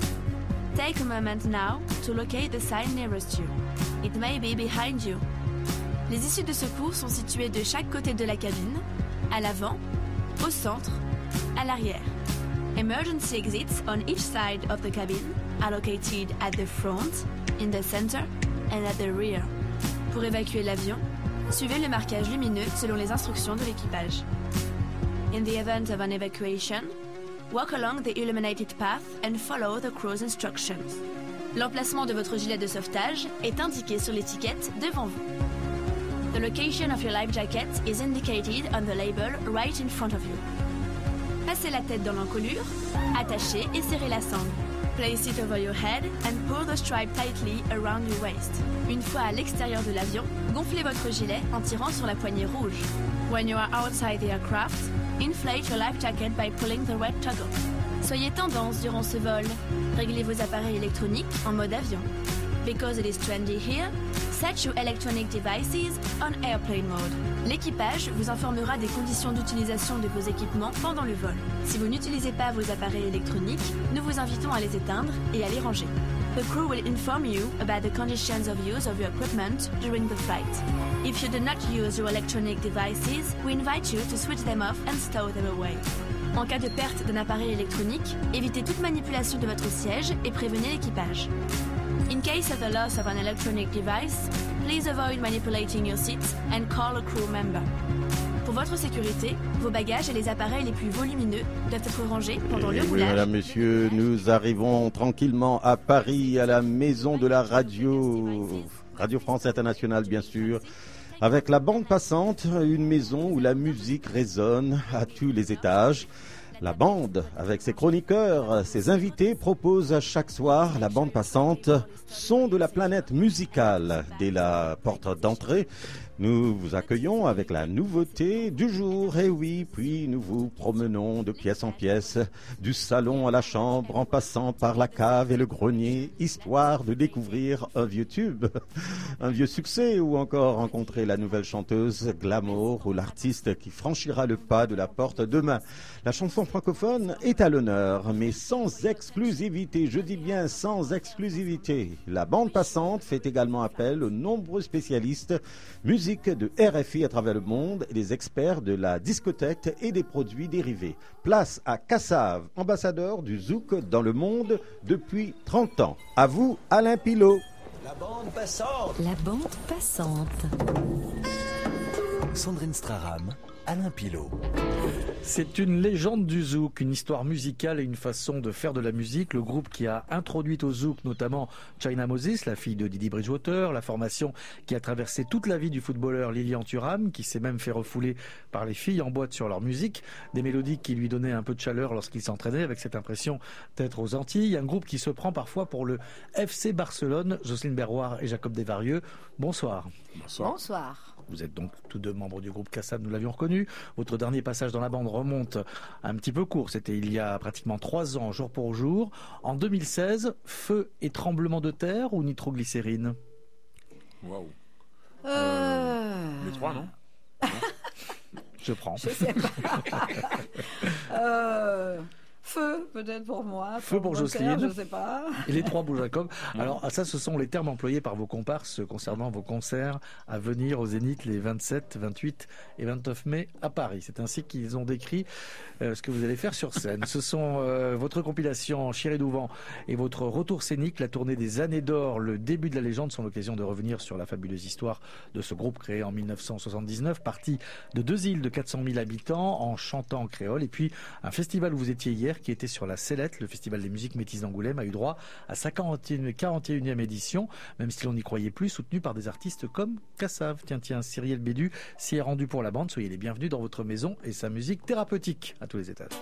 Take a moment now to locate the sign nearest you. It may be behind you. Les issues de secours sont situées de chaque côté de la cabine, à l'avant, au centre, à l'arrière. Emergency exits on each side of the cabin are located at the front, in the center, and at the rear. Pour évacuer l'avion, suivez le marquage lumineux selon les instructions de l'équipage. In the event of an evacuation, walk along the illuminated path and follow the crew's instructions. L'emplacement de votre gilet de sauvetage est indiqué sur l'étiquette devant vous. The location of your life jacket is indicated on the label right in front of you. Passez la tête dans l'encolure, attachez et serrez la sangle. Place it over your head and pull the stripe tightly around your waist. Une fois à l'extérieur de l'avion, gonflez votre gilet en tirant sur la poignée rouge. When you are outside the aircraft, inflate your life jacket by pulling the red toggle. Soyez tendance durant ce vol. Réglez vos appareils électroniques en mode avion. Because it is trendy here, set your electronic devices on airplane mode. L'équipage vous informera des conditions d'utilisation de vos équipements pendant le vol. Si vous n'utilisez pas vos appareils électroniques, nous vous invitons à les éteindre et à les ranger. The crew will inform you about the conditions of use of your equipment during the flight. If you do not use your electronic devices, we invite you to switch them off and stow them away. En cas de perte d'un appareil électronique, évitez toute manipulation de votre siège et prévenez l'équipage. In case of the loss of an electronic device, please avoid manipulating your seat and call a crew member. Pour votre sécurité, vos bagages et les appareils les plus volumineux doivent être rangés pendant et le oui, roulage. Mesdames, Messieurs, nous arrivons tranquillement à Paris, à la maison de la radio, Radio France Internationale bien sûr, avec la bande passante, une maison où la musique résonne à tous les étages. La bande, avec ses chroniqueurs, ses invités, propose à chaque soir la bande passante, son de la planète musicale. Dès la porte d'entrée, nous vous accueillons avec la nouveauté du jour. Et oui, puis nous vous promenons de pièce en pièce, du salon à la chambre, en passant par la cave et le grenier, histoire de découvrir un vieux tube, un vieux succès, ou encore rencontrer la nouvelle chanteuse glamour ou l'artiste qui franchira le pas de la porte demain. La chanson francophone est à l'honneur, mais sans exclusivité. Je dis bien sans exclusivité. La bande passante fait également appel aux nombreux spécialistes musique de R F I à travers le monde et des experts de la discothèque et des produits dérivés. Place à Kassav, ambassadeur du zouk dans le monde depuis trente ans. À vous, Alain Pilot. La bande passante. La bande passante. Sandrine Straram, Alain Pilot. C'est une légende du zouk, une histoire musicale et une façon de faire de la musique. Le groupe qui a introduit au zouk notamment China Moses, la fille de Didi Bridgewater, la formation qui a traversé toute la vie du footballeur Lilian Thuram, qui s'est même fait refouler par les filles en boîte sur leur musique, des mélodies qui lui donnaient un peu de chaleur lorsqu'il s'entraînait avec cette impression d'être aux Antilles. Un groupe qui se prend parfois pour le F C Barcelone. Jocelyne Berroir et Jacob Desvarieux, bonsoir. Bonsoir. Bonsoir. Vous êtes donc tous deux membres du groupe Kassav, nous l'avions reconnu. Votre dernier passage dans la bande remonte un petit peu court, c'était il y a pratiquement trois ans, jour pour jour. En deux mille seize, feu et tremblement de terre ou nitroglycérine? Waouh. Euh... Les trois, non? Je prends. Je sais pas. euh... Feu, peut-être pour moi. Feu pour Jocelyne. Je sais pas. Et les trois pour Jacob. Alors, ça, ce sont les termes employés par vos comparses concernant vos concerts à venir au Zénith les vingt-sept, vingt-huit et vingt-neuf mai à Paris. C'est ainsi qu'ils ont décrit euh, ce que vous allez faire sur scène. Ce sont euh, votre compilation Chiré Douvent et votre retour scénique, la tournée des années d'or, le début de la légende, sont l'occasion de revenir sur la fabuleuse histoire de ce groupe créé en mille neuf cent soixante-dix-neuf, parti de deux îles de quatre cent mille habitants en chantant en créole. Et puis, un festival où vous étiez hier, qui était sur la Célette, le festival des musiques métisses d'Angoulême, a eu droit à sa quarante et unième édition, même si l'on n'y croyait plus, soutenu par des artistes comme Kassav. Tiens, tiens, Cyrielle Bédu s'y est rendu pour la bande. Soyez les bienvenus dans votre maison et sa musique thérapeutique à tous les étages.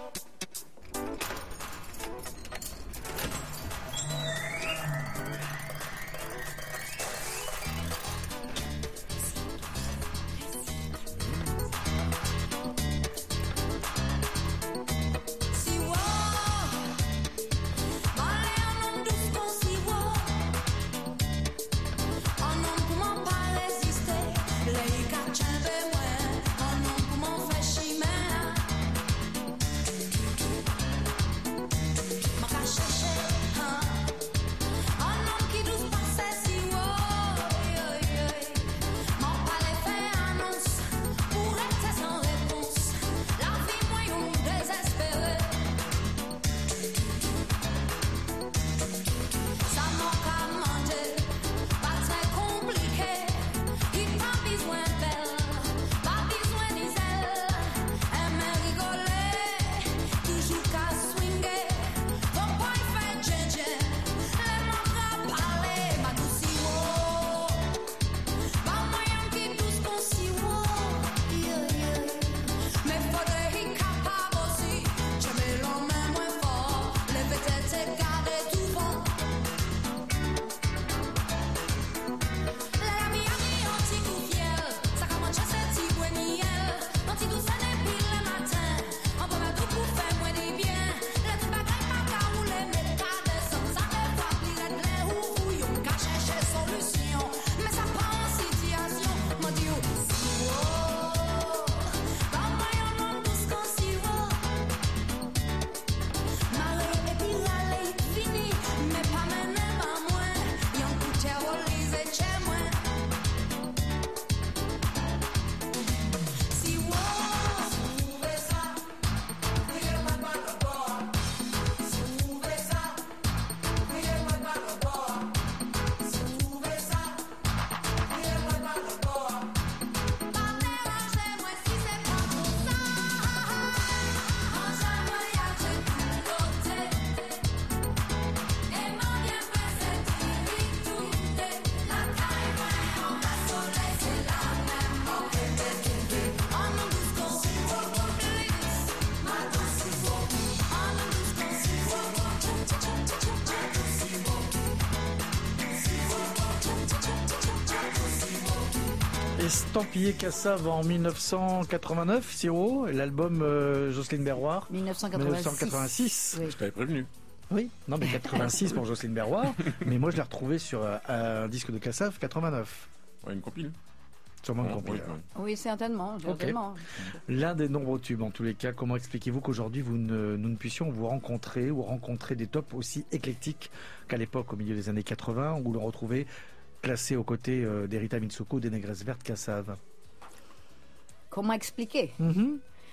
Estampillé Kassav en mille neuf cent quatre-vingt-neuf, Siro, l'album euh, Jocelyne Berroir. mille neuf cent quatre-vingt-six. mille neuf cent quatre-vingt-six. Oui. Je t'avais prévenu. Oui, non mais quatre-vingt-six pour Jocelyne Berroir, mais moi je l'ai retrouvé sur euh, un disque de Kassav quatre-vingt-neuf. Ouais, une compile. Sûrement une Ah, compile. oui, oui. Oui, certainement. Ok. certainement. L'un des nombreux tubes en tous les cas. Comment expliquez-vous qu'aujourd'hui vous ne, nous ne puissions vous rencontrer ou rencontrer des tops aussi éclectiques qu'à l'époque au milieu des années quatre-vingts où l'on retrouvait classé aux côtés euh, d'Erita Mitsuko, des Négresses Vertes, Kassav? Comment expliquer mm-hmm.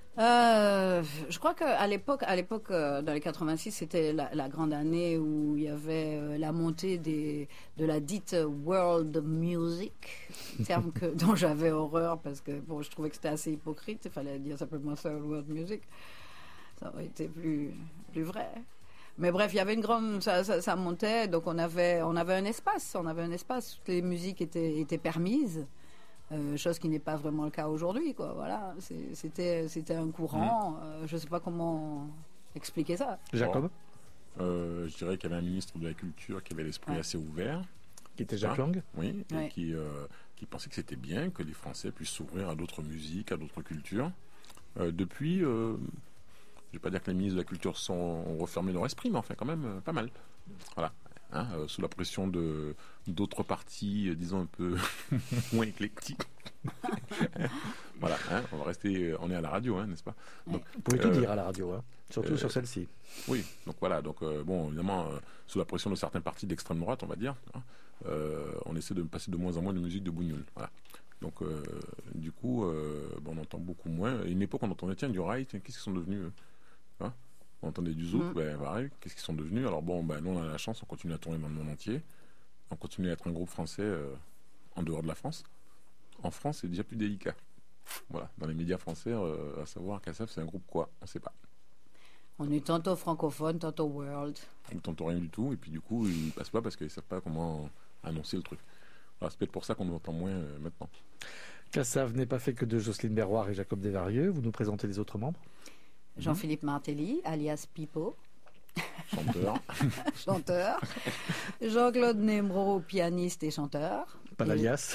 Euh, je crois qu'à l'époque, à l'époque, euh, dans les quatre-vingt-six, c'était la, la grande année où il y avait euh, la montée des, de la dite world music, terme que, dont j'avais horreur parce que bon, je trouvais que c'était assez hypocrite. Il fallait dire simplement third world music. Ça aurait été plus, plus vrai. Mais bref, il y avait une grande, ça, ça, ça montait, donc on avait, on avait un espace, on avait un espace. Toutes les musiques étaient, étaient permises. Euh, chose qui n'est pas vraiment le cas aujourd'hui, quoi. Voilà, c'est, c'était, c'était un courant. Mmh. Euh, je ne sais pas comment expliquer ça. Jacob, euh, je dirais qu'il y avait un ministre de la Culture qui avait l'esprit ouais. assez ouvert. Qui était Jacques Lang. Oui, ouais. et qui, euh, qui pensait que c'était bien que les Français puissent s'ouvrir à d'autres musiques, à d'autres cultures. Euh, depuis, euh, je ne vais pas dire que les ministres de la Culture sont, ont refermé leur esprit, mais enfin quand même euh, pas mal. Voilà. Hein, euh, sous la pression de d'autres partis, euh, disons un peu moins éclectiques. Voilà, hein, on va rester, on est à la radio, hein, n'est-ce pas? Donc, vous pouvez euh, tout dire à la radio, hein, surtout euh, sur celle-ci. Oui, donc voilà, donc euh, bon, évidemment, euh, sous la pression de certains partis d'extrême droite, on va dire, hein, euh, on essaie de passer de moins en moins de musique de bougnoul. Voilà. Donc, euh, du coup, euh, bon, on entend beaucoup moins. À une époque, on entendait tiens du rail, tiens, qu'est-ce qu'ils sont devenus? Hein, on entendait du zouk, mmh. ben pareil, qu'est-ce qu'ils sont devenus? Alors bon, ben nous on a la chance, on continue à tourner dans le monde entier, on continue à être un groupe français euh, en dehors de la France. En France, c'est déjà plus délicat. Voilà, dans les médias français, euh, à savoir K S F, c'est un groupe quoi? On ne sait pas. On est tantôt francophone, tantôt world. Ou tantôt rien du tout, et puis du coup, ils ne passent pas parce qu'ils ne savent pas comment annoncer le truc. Alors, c'est peut-être pour ça qu'on nous entend moins euh, maintenant. K S F n'est pas fait que de Jocelyne Berroir et Jacob Desvarieux. Vous nous présentez les autres membres? Jean-Philippe Martelly, alias Pipo. Chanteur. chanteur. Jean-Claude Nemro, pianiste et chanteur. Pas l'alias.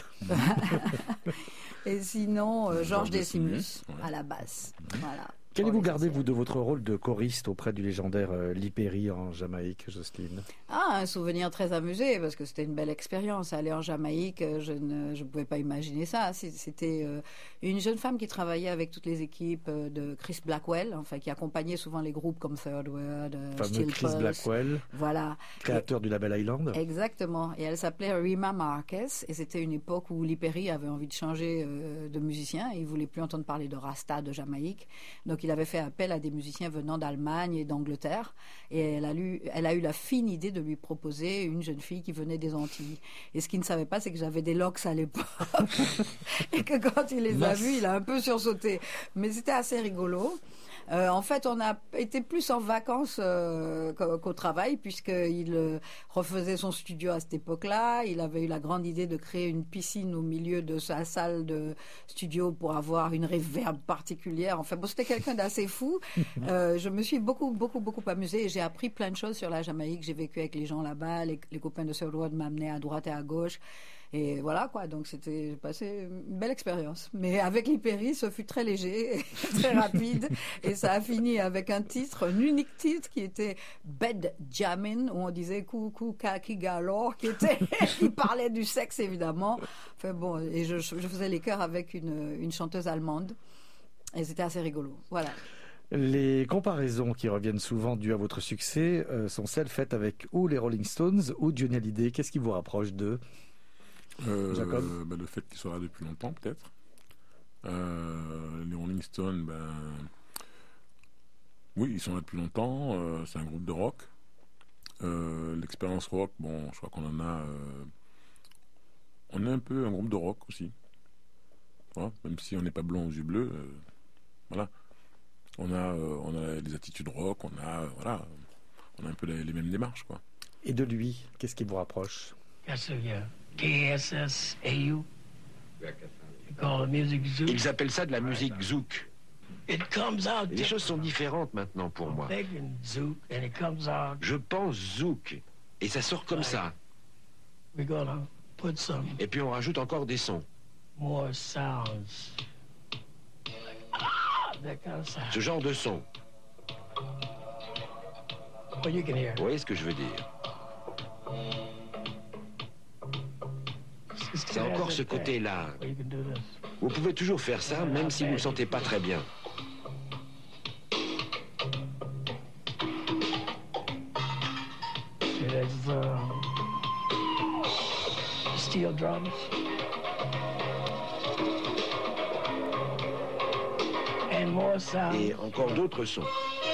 Et sinon, euh, Georges Decimus, ouais. à la basse. Mmh. Voilà. Qu'allez-vous garder, vous, de votre rôle de choriste auprès du légendaire euh, Lee Perry en Jamaïque, Jocelyne? Ah, un souvenir très amusé, parce que c'était une belle expérience. Aller en Jamaïque, je ne je pouvais pas imaginer ça. C'était euh, une jeune femme qui travaillait avec toutes les équipes euh, de Chris Blackwell, enfin, qui accompagnait souvent les groupes comme Third World, euh, fameux Steel Chris Pulse. Blackwell, voilà. créateur et, du label Island. Exactement. Et elle s'appelait Rima Marquez, et c'était une époque où Lee Perry avait envie de changer euh, de musicien. Il voulait plus entendre parler de Rasta, de Jamaïque. Donc, il avait fait appel à des musiciens venant d'Allemagne et d'Angleterre, et elle a, lu, elle a eu la fine idée de lui proposer une jeune fille qui venait des Antilles. Et ce qu'il ne savait pas, c'est que j'avais des locks à l'époque, et que quand il les a vus, il a un peu sursauté. Mais c'était assez rigolo. Euh, en fait, on a été plus en vacances euh, qu'au travail, puisqu'il euh, refaisait son studio à cette époque-là. Il avait eu la grande idée de créer une piscine au milieu de sa salle de studio pour avoir une réverb particulière. Enfin, bon, c'était quelqu'un d'assez fou. Euh, je me suis beaucoup, beaucoup, beaucoup amusée et j'ai appris plein de choses sur la Jamaïque. J'ai vécu avec les gens là-bas. Les, les copains de Third World m'amenaient à droite et à gauche. Et voilà, quoi. Donc, c'était passé une belle expérience. Mais avec Lee Perry, ce fut très léger, très rapide. Et ça a fini avec un titre, un unique titre qui était Bed Jammin', où on disait coucou kaki galore, qui était, qui parlait du sexe, évidemment. Enfin bon, et je, je faisais les chœurs avec une, une chanteuse allemande. Et c'était assez rigolo. Voilà. Les comparaisons qui reviennent souvent dues à votre succès euh, sont celles faites avec ou les Rolling Stones ou Johnny Hallyday. Qu'est-ce qui vous rapproche d'eux? Euh, Jacob bah, le fait qu'il soit là depuis longtemps, peut-être. Euh, les Rolling Stones, ben, oui, ils sont là depuis longtemps. Euh, c'est un groupe de rock. Euh, l'expérience rock, bon, je crois qu'on en a. Euh, on est un peu un groupe de rock aussi. Voilà, même si on n'est pas blond aux yeux bleus. Euh, voilà. On a, euh, on a des attitudes rock, on a, euh, voilà, on a un peu les, les mêmes démarches, quoi. Et de lui, qu'est-ce qui vous rapproche? K S S A U. Ils appellent ça de la musique zouk. Les choses sont différentes maintenant pour moi. Je pense zouk et ça sort comme ça. Et puis on rajoute encore des sons. Ce genre de son. Vous voyez ce que je veux dire? C'est encore ce côté-là. Vous pouvez toujours faire ça, même si vous ne le sentez pas très bien. Steel drums. Et encore d'autres sons.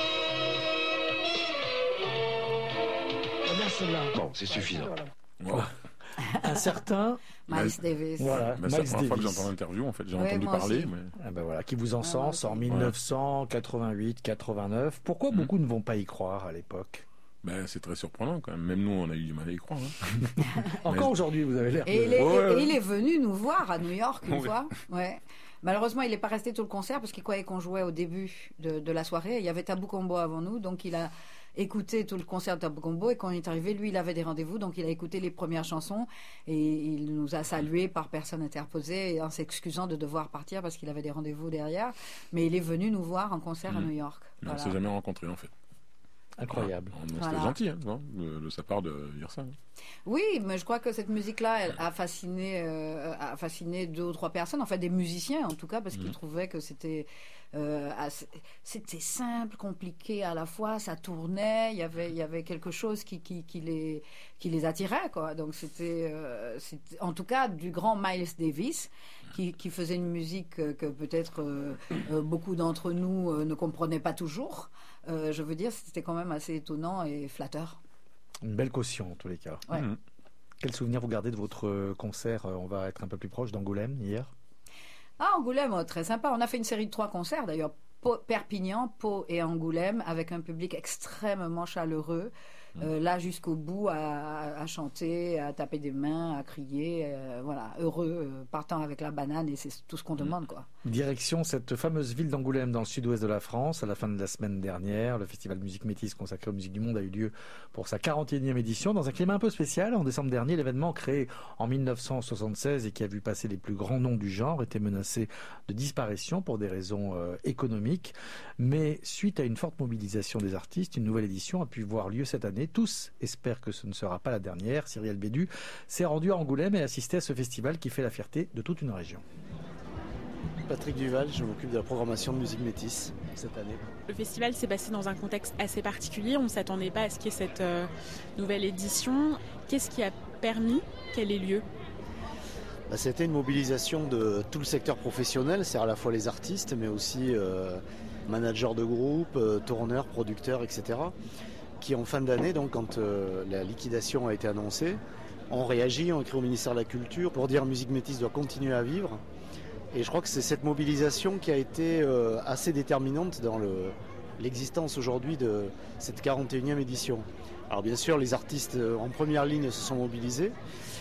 Bon, c'est suffisant. Wow. Un certain Miles Davis. Voilà, Bah, c'est la première fois que j'entends l'interview, en fait, j'ai Ouais, entendu moi parler. aussi. Mais... Ah ben voilà, qui vous encense Ah, en ok. mille neuf cent quatre-vingt-huit quatre-vingt-neuf. Pourquoi beaucoup ne vont pas y croire à l'époque? Ben, c'est très surprenant quand même. Même nous, on a eu du mal à y croire. Hein. Encore Mais- aujourd'hui, vous avez l'air Et, de... il est, Ouais. et il est venu nous voir à New York une Ouais. fois. Ouais. Malheureusement, il n'est pas resté tout le concert parce qu'il croyait qu'on jouait au début de, de la soirée. Il y avait Tabou Combo avant nous, donc il a écouté tout le concert de Tabou Combo. Et quand il est arrivé, lui, il avait des rendez-vous, donc il a écouté les premières chansons et il nous a salués par personne interposée en s'excusant de devoir partir parce qu'il avait des rendez-vous derrière. Mais il est venu nous voir en concert à Mhm. New York. Mais on Voilà. s'est jamais rencontrés, en fait. Incroyable. Voilà. C'était Voilà. gentil, hein, non, de, de sa part de dire ça. hein. Oui, mais je crois que cette musique-là, elle a fasciné, euh, a fasciné deux ou trois personnes, enfin des musiciens en tout cas, parce qu'ils Mhm. trouvaient que c'était, euh, assez- c'était simple, compliqué à la fois, ça tournait, il y avait, il y avait quelque chose qui, qui, qui les, qui les attirait, quoi. Donc c'était, euh, c'était, en tout cas, du grand Miles Davis, qui, qui faisait une musique que, que peut-être euh, euh, beaucoup d'entre nous euh, ne comprenaient pas toujours. Euh, je veux dire, c'était quand même assez étonnant et flatteur. Une belle caution en tous les cas. Ouais. Mhm. Quel souvenir vous gardez de votre euh, concert? euh, On va être un peu plus proche d'Angoulême hier. Ah, Angoulême, oh, très sympa. On a fait une série de trois concerts d'ailleurs. Pau- Perpignan, Pau et Angoulême, avec un public extrêmement chaleureux. Euh, là jusqu'au bout à, à chanter, à taper des mains, à crier, euh, voilà, heureux, euh, partant avec la banane et c'est tout ce qu'on demande, quoi. Direction cette fameuse ville d'Angoulême dans le sud-ouest de la France. À la fin de la semaine dernière, le festival Musique Métis consacré aux musiques du monde a eu lieu pour sa quarante et unième édition dans un climat un peu spécial. En décembre dernier, l'événement créé en mille neuf cent soixante-seize et qui a vu passer les plus grands noms du genre était menacé de disparition pour des raisons euh, économiques. Mais suite à une forte mobilisation des artistes, une nouvelle édition a pu voir lieu cette année. Tous espèrent que ce ne sera pas la dernière. Cyrielle Bédu s'est rendu à Angoulême et a assisté à ce festival qui fait la fierté de toute une région. Patrick Duval, je m'occupe de la programmation de musique métisse cette année. Le festival s'est passé dans un contexte assez particulier. On ne s'attendait pas à ce qu'il y ait cette euh, nouvelle édition. Qu'est-ce qui a permis qu'elle ait lieu ? Bah, c'était une mobilisation de tout le secteur professionnel, c'est à la fois les artistes, mais aussi euh, managers de groupe, euh, tourneurs, producteurs, et cetera, qui en fin d'année, donc quand euh, la liquidation a été annoncée, ont réagi, ont écrit au ministère de la Culture pour dire musique métisse doit continuer à vivre. Et je crois que c'est cette mobilisation qui a été euh, assez déterminante dans le, l'existence aujourd'hui de cette quarante et unième édition. Alors bien sûr, les artistes euh, en première ligne se sont mobilisés,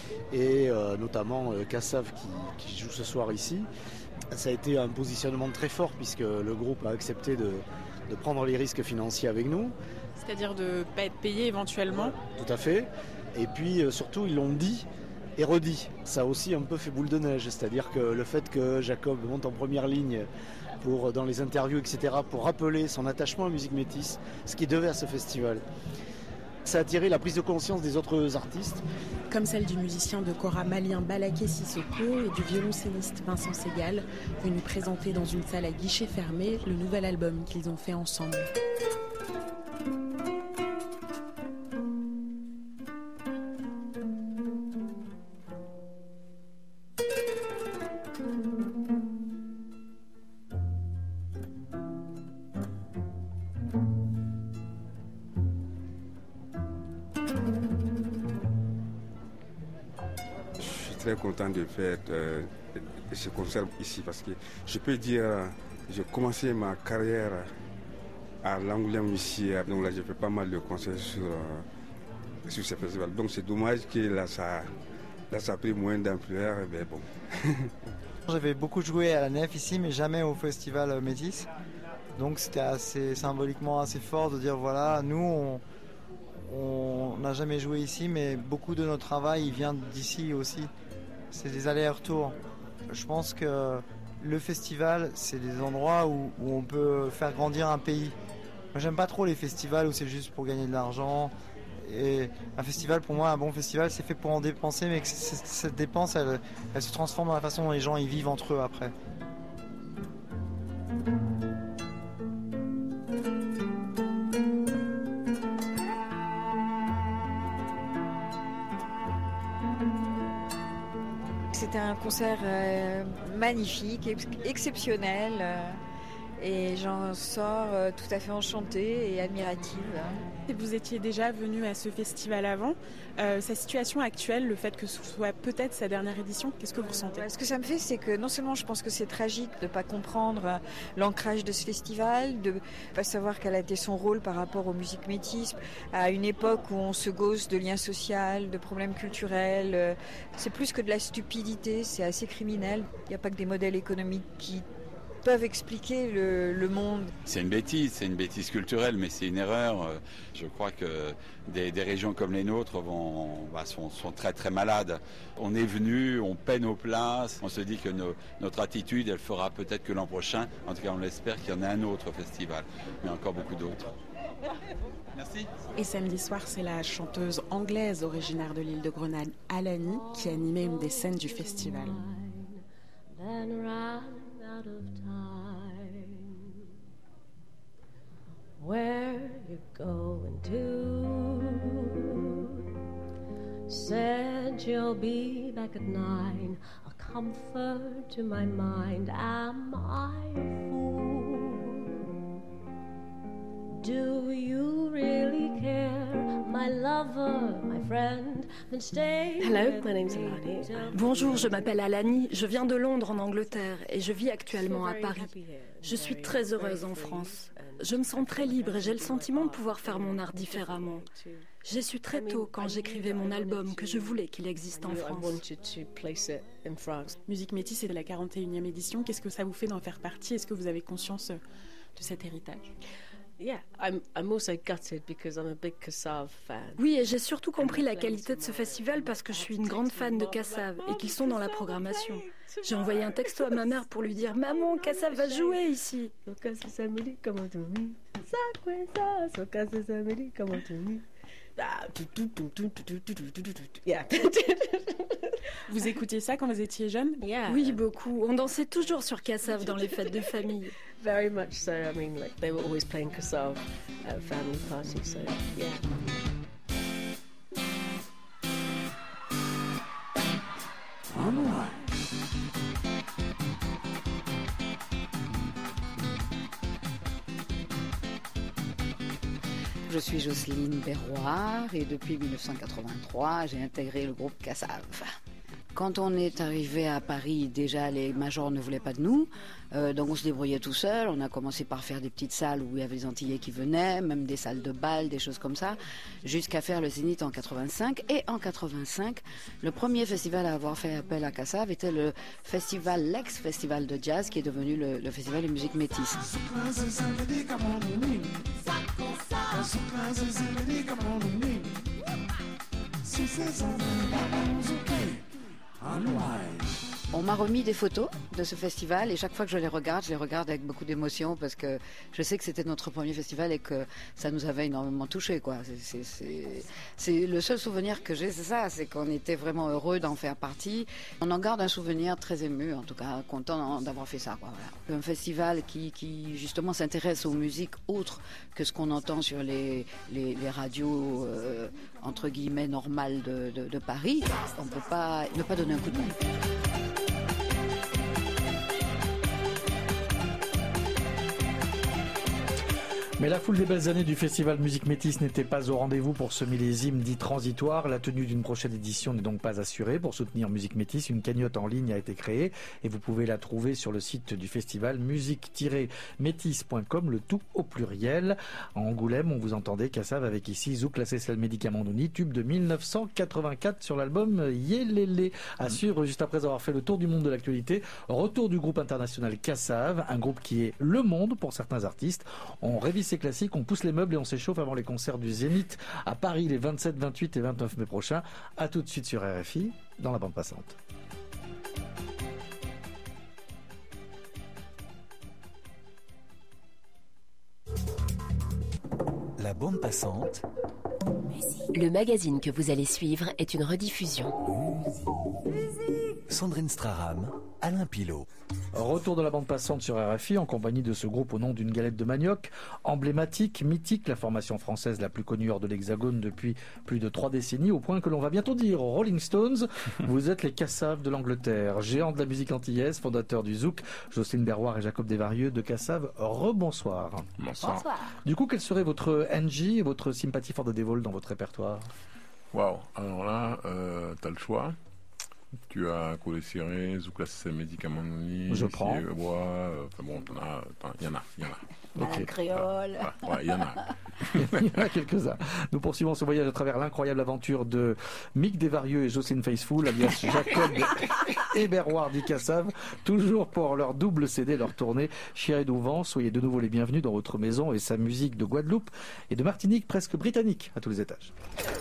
et euh, notamment euh, Kassav qui, qui joue ce soir ici. Ça a été un positionnement très fort puisque le groupe a accepté de, de prendre les risques financiers avec nous. C'est-à-dire de ne pas être payé éventuellement ? Tout à fait. Et puis euh, surtout, ils l'ont dit et redit. Ça a aussi un peu fait boule de neige. C'est-à-dire que le fait que Jacob monte en première ligne pour, dans les interviews, et cetera, pour rappeler son attachement à la musique métisse, ce qu'il devait à ce festival, ça a attiré la prise de conscience des autres artistes. Comme celle du musicien de kora malien Balaké Sissoko et du violoncelliste Vincent Segal, venus présenter dans une salle à guichet fermé le nouvel album qu'ils ont fait ensemble. Je suis très content de faire euh, ce concert ici parce que je peux dire, j'ai commencé ma carrière à l'Angoulême ici, donc là j'ai fait pas mal de concerts sur, euh, sur ce festival. Donc c'est dommage que là ça, là, ça a pris moins d'ampleur, mais bon. J'avais beaucoup joué à la Nef ici, mais jamais au festival Métis. Donc c'était assez symboliquement assez fort de dire voilà, nous on on n'a jamais joué ici, mais beaucoup de notre travail il vient d'ici aussi. C'est des allers-retours. Je pense que le festival, c'est des endroits où, où on peut faire grandir un pays. Moi, j'aime pas trop les festivals où c'est juste pour gagner de l'argent. Et un festival, pour moi, un bon festival, c'est fait pour en dépenser, mais que cette dépense, elle, elle se transforme dans la façon dont les gens y vivent entre eux après. C'était un concert euh, magnifique, ex exceptionnel. Euh, Et j'en sors euh, tout à fait enchantée et admirative. Et vous étiez déjà venu à ce festival avant. Euh, sa situation actuelle, le fait que ce soit peut-être sa dernière édition, qu'est-ce que vous ressentez ? Ce que ça me fait, c'est que non seulement je pense que c'est tragique de ne pas comprendre l'ancrage de ce festival, de ne pas savoir quel a été son rôle par rapport aux musiques métisses, à une époque où on se gausse de liens sociaux, de problèmes culturels. C'est plus que de la stupidité, c'est assez criminel. Il n'y a pas que des modèles économiques qui peuvent expliquer le, le monde. C'est une bêtise, c'est une bêtise culturelle, mais c'est une erreur. Je crois que des, des régions comme les nôtres vont, bah, sont, sont très très malades. On est venu, on paie nos places, on se dit que nos, notre attitude, elle fera peut-être que l'an prochain, en tout cas on l'espère, qu'il y en a un autre festival, mais encore beaucoup d'autres. Merci. Et samedi soir, c'est la chanteuse anglaise originaire de l'île de Grenade, Alani, qui animait une des scènes du festival. Out of time, where you going to? Said you'll be back at nine, a comfort to my mind. Am I a fool? Do you really care, my lover, my friend? Then stay. Hello, my name's Alani. Bonjour, je m'appelle Alani, je viens de Londres en Angleterre et je vis actuellement à Paris. Je suis très heureuse en France. Je me sens très libre et j'ai le sentiment de pouvoir faire mon art différemment. J'ai su très tôt, quand j'écrivais mon album, que je voulais qu'il existe en France. Musique Métis, c'est de la quarante et unième édition. Qu'est-ce que ça vous fait d'en faire partie ? Est-ce que vous avez conscience de cet héritage ? Oui, et j'ai surtout compris la qualité de ce festival parce que je suis une grande fan de Kassav et qu'ils sont dans la programmation. J'ai envoyé un texto à ma mère pour lui dire « Maman, Kassav va jouer ici !» Vous écoutiez ça quand vous étiez jeune? Oui, beaucoup. On dansait toujours sur Kassav dans les fêtes de famille. Very much so. I mean, like they were always playing Kassav at family parties. So yeah. Je suis Jocelyne Berroir et depuis mille neuf cent quatre-vingt-trois, j'ai intégré le groupe Kassav. Quand on est arrivé à Paris, déjà les majors ne voulaient pas de nous, euh, donc on se débrouillait tout seul. On a commencé par faire des petites salles où il y avait des Antillais qui venaient, même des salles de bal, des choses comme ça, jusqu'à faire le Zénith en quatre-vingt-cinq. Et en quatre-vingt-cinq, le premier festival à avoir fait appel à Kassav était le festival, l'ex-festival de jazz, qui est devenu le, le festival de musique métisse. On m'a remis des photos de ce festival et chaque fois que je les regarde, je les regarde avec beaucoup d'émotion parce que je sais que c'était notre premier festival et que ça nous avait énormément touchés, quoi. C'est, c'est, c'est le seul souvenir que j'ai, c'est ça, c'est qu'on était vraiment heureux d'en faire partie. On en garde un souvenir très ému, en tout cas content d'avoir fait ça, quoi. Voilà. Un festival qui, qui justement s'intéresse aux musiques autres que ce qu'on entend sur les, les, les radios euh, entre guillemets normales de, de, de Paris. On ne peut pas ne pas donner un coup de main. Mais la foule des belles années du Festival Musique Métis n'était pas au rendez-vous pour ce millésime dit transitoire. La tenue d'une prochaine édition n'est donc pas assurée. Pour soutenir Musique Métis, une cagnotte en ligne a été créée et vous pouvez la trouver sur le site du festival musique tiret métis point com, le tout au pluriel. En Angoulême, on vous entendait Kassav avec ici Zouk la Cécile Médicamandouni, tube de mille neuf cent quatre-vingt-quatre sur l'album Yélélé. À suivre juste après avoir fait le tour du monde de l'actualité. Retour du groupe international Kassav, un groupe qui est le monde pour certains artistes. On révise ces classiques, on pousse les meubles et on s'échauffe avant les concerts du Zénith à Paris les vingt-sept, vingt-huit et vingt-neuf mai prochains. À tout de suite sur R F I dans la bande passante. La bande passante. Le magazine que vous allez suivre est une rediffusion. Musique. Sandrine Straram, Alain Pilot. Retour de la bande passante sur R F I en compagnie de ce groupe au nom d'une galette de manioc, emblématique, mythique, la formation française la plus connue hors de l'Hexagone depuis plus de trois décennies, au point que l'on va bientôt dire aux Rolling Stones, vous êtes les Cassaves de l'Angleterre, géants de la musique antillaise, fondateurs du Zouk, Jocelyne Berroir et Jacob Desvarieux de Cassaves, rebonsoir. Bonsoir. Bonsoir. Du coup, quelle serait votre N J et votre sympathie for the Devil dans votre répertoire? Waouh, alors là, euh, t'as le choix. Tu as Collet Ciré, Zouk Classé Médicament Noni, Je prends. Bois, euh, enfin bon, t'en as, il y en a, il y en a. Okay. Créole. Ouais, il y en a. Il y en a quelques-uns. Nous poursuivons ce voyage à travers l'incroyable aventure de Mick Desvarieux et Jocelyne Faithfull, alias Jacob et Berroir du Cassave, toujours pour leur double C D, leur tournée Chiré d'Ouvent. Soyez de nouveau les bienvenus dans votre maison et sa musique de Guadeloupe et de Martinique presque britannique à tous les étages.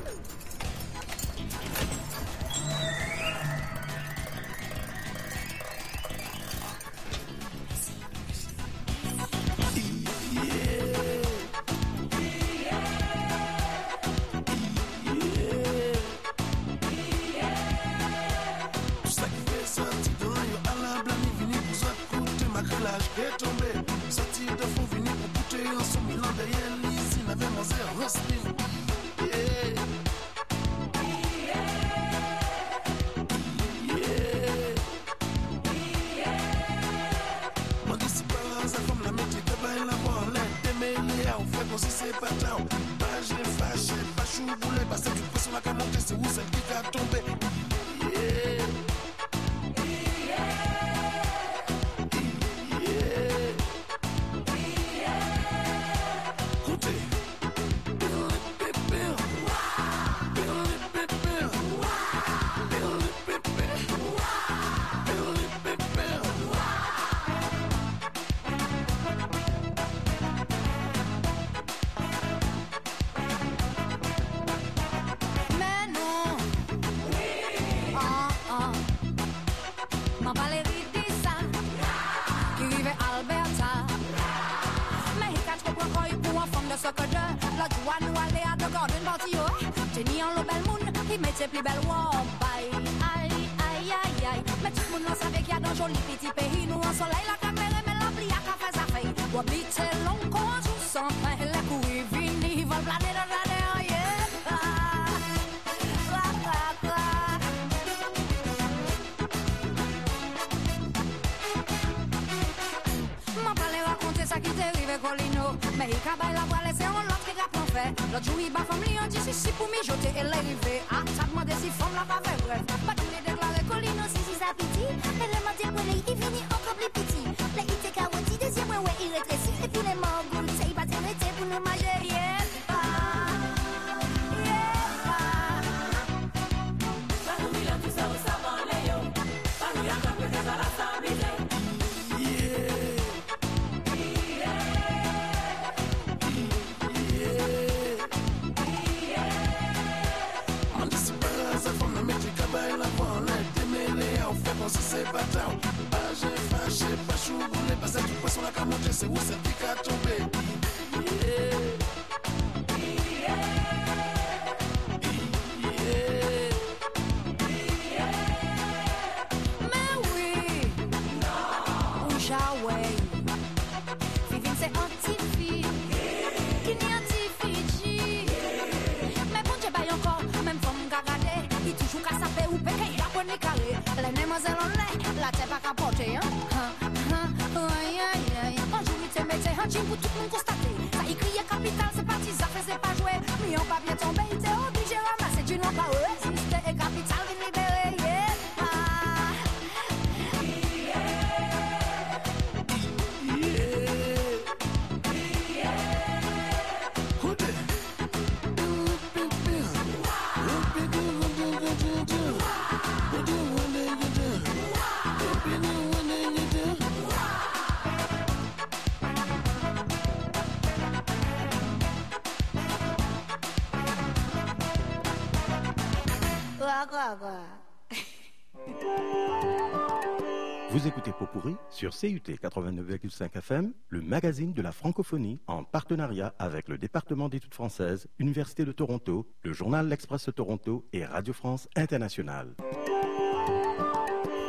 Vous écoutez Pot-Pourri sur C U T quatre-vingt-neuf virgule cinq F M, le magazine de la francophonie, en partenariat avec le département d'études françaises, Université de Toronto, le journal L'Express de Toronto et Radio France Internationale.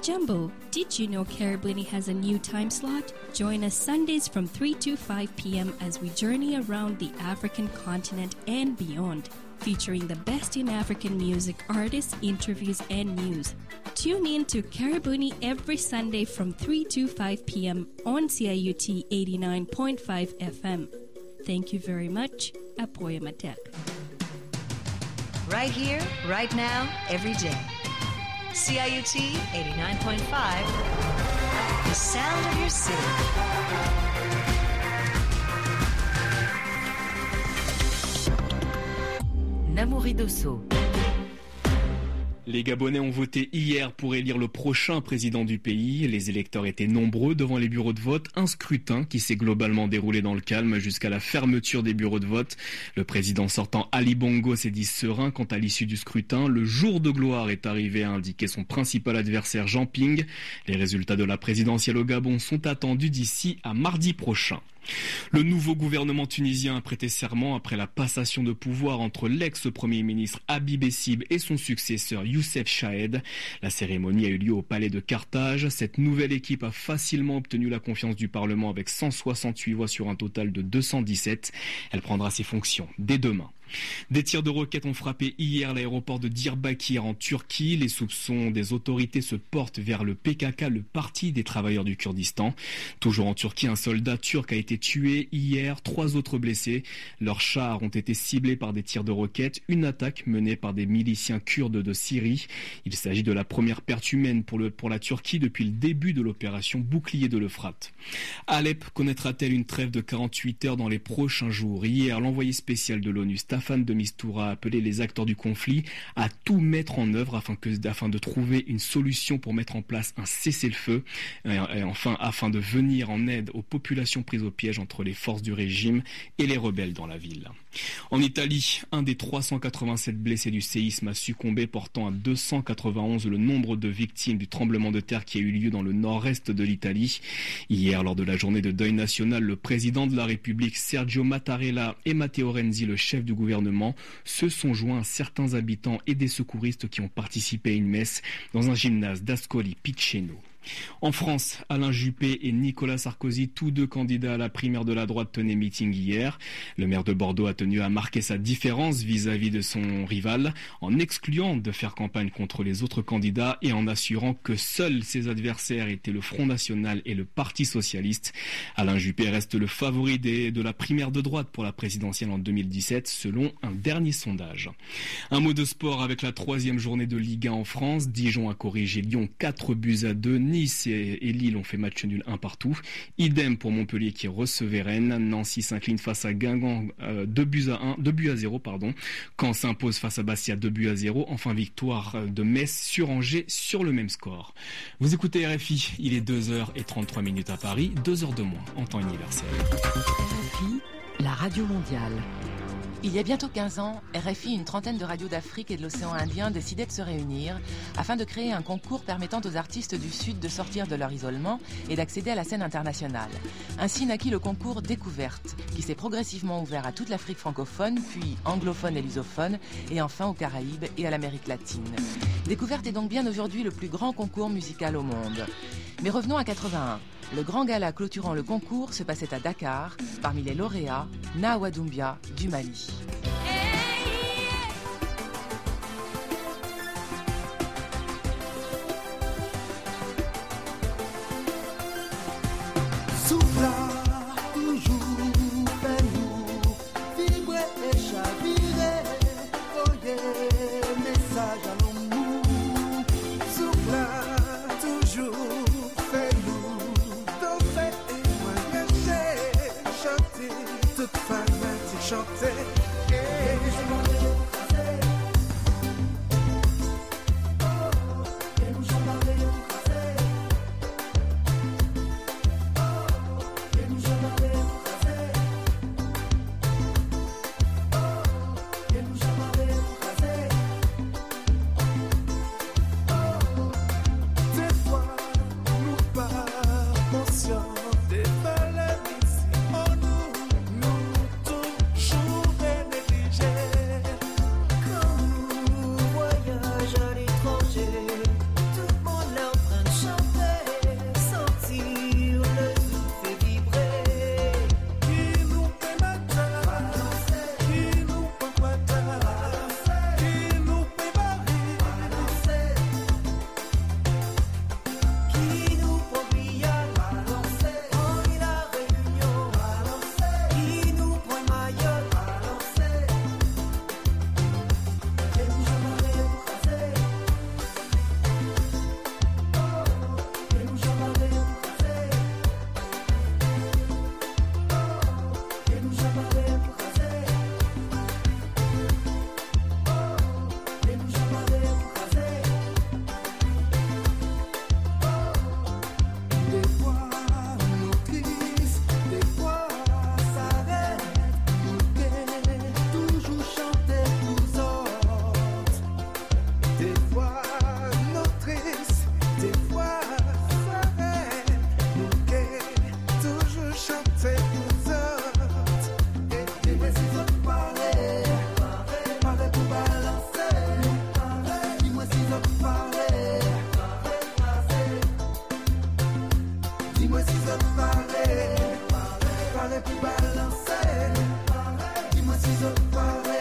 Jumbo, did you know Caribbean has a new time slot? Join us Sundays from three to five p.m. as we journey around the African continent and beyond, featuring the best in African music, artists, interviews, and news. Tune in to Caribbean every Sunday from three to five p.m. on C I U T eighty-nine point five F M. Thank you very much. Apoya Matek. Right here, right now, every day. C I U T eighty-nine point five, the sound of your city. Namouri Dosso. Les Gabonais ont voté hier pour élire le prochain président du pays. Les électeurs étaient nombreux devant les bureaux de vote. Un scrutin qui s'est globalement déroulé dans le calme jusqu'à la fermeture des bureaux de vote. Le président sortant Ali Bongo s'est dit serein quant à l'issue du scrutin. Le jour de gloire est arrivé, a indiqué son principal adversaire Jean Ping. Les résultats de la présidentielle au Gabon sont attendus d'ici à mardi prochain. Le nouveau gouvernement tunisien a prêté serment après la passation de pouvoir entre l'ex-premier ministre Habib Essib et son successeur Youssef Chahed. La cérémonie a eu lieu au palais de Carthage. Cette nouvelle équipe a facilement obtenu la confiance du Parlement avec cent soixante-huit voix sur un total de deux cent dix-sept. Elle prendra ses fonctions dès demain. Des tirs de roquettes ont frappé hier l'aéroport de Diyarbakir en Turquie. Les soupçons des autorités se portent vers le P K K, le Parti des travailleurs du Kurdistan. Toujours en Turquie, un soldat turc a été tué hier, trois autres blessés. Leurs chars ont été ciblés par des tirs de roquettes, une attaque menée par des miliciens kurdes de Syrie. Il s'agit de la première perte humaine pour, le, pour la Turquie depuis le début de l'opération Bouclier de l'Euphrate. Alep connaîtra-t-elle une trêve de quarante-huit heures dans les prochains jours? Hier, l'envoyé spécial de l'ONU, Staffan de Mistura, a appelé les acteurs du conflit à tout mettre en œuvre afin, que, afin de trouver une solution pour mettre en place un cessez-le-feu et, et enfin afin de venir en aide aux populations prises au piège entre les forces du régime et les rebelles dans la ville. En Italie, un des trois cent quatre-vingt-sept blessés du séisme a succombé, portant à deux cent quatre-vingt-onze le nombre de victimes du tremblement de terre qui a eu lieu dans le nord-est de l'Italie. Hier, lors de la journée de deuil national, le président de la République, Sergio Mattarella, et Matteo Renzi, le chef du gouvernement, se sont joints à certains habitants et des secouristes qui ont participé à une messe dans un gymnase d'Ascoli Piceno. En France, Alain Juppé et Nicolas Sarkozy, tous deux candidats à la primaire de la droite, tenaient meeting hier. Le maire de Bordeaux a tenu à marquer sa différence vis-à-vis de son rival, en excluant de faire campagne contre les autres candidats et en assurant que seuls ses adversaires étaient le Front National et le Parti Socialiste. Alain Juppé reste le favori des, de la primaire de droite pour la présidentielle en deux mille dix-sept, selon un dernier sondage. Un mot de sport avec la troisième journée de Ligue un en France. Dijon a corrigé Lyon quatre buts à deux. Nice et Lille ont fait match nul un partout. Idem pour Montpellier qui recevait Rennes. Nancy s'incline face à Guingamp euh, deux buts à un, deux buts à zéro pardon. Caen s'impose face à Bastia deux buts à zéro. Enfin victoire de Metz sur Angers sur le même score. Vous écoutez R F I, il est deux heures trente-trois minutes à Paris, deux heures de moins en temps universel. R F I, la radio mondiale. Il y a bientôt quinze ans, R F I, une trentaine de radios d'Afrique et de l'océan Indien décidaient de se réunir afin de créer un concours permettant aux artistes du Sud de sortir de leur isolement et d'accéder à la scène internationale. Ainsi naquit le concours Découverte, qui s'est progressivement ouvert à toute l'Afrique francophone, puis anglophone et lusophone, et enfin aux Caraïbes et à l'Amérique latine. Découverte est donc bien aujourd'hui le plus grand concours musical au monde. Mais revenons à quatre-vingt-un. Le grand gala clôturant le concours se passait à Dakar, parmi les lauréats, Nahawa Doumbia du Mali. Des valeurs ici en nous, nous toujours autres paraient, paraient pour balancer. Dis-moi si les autres paraient.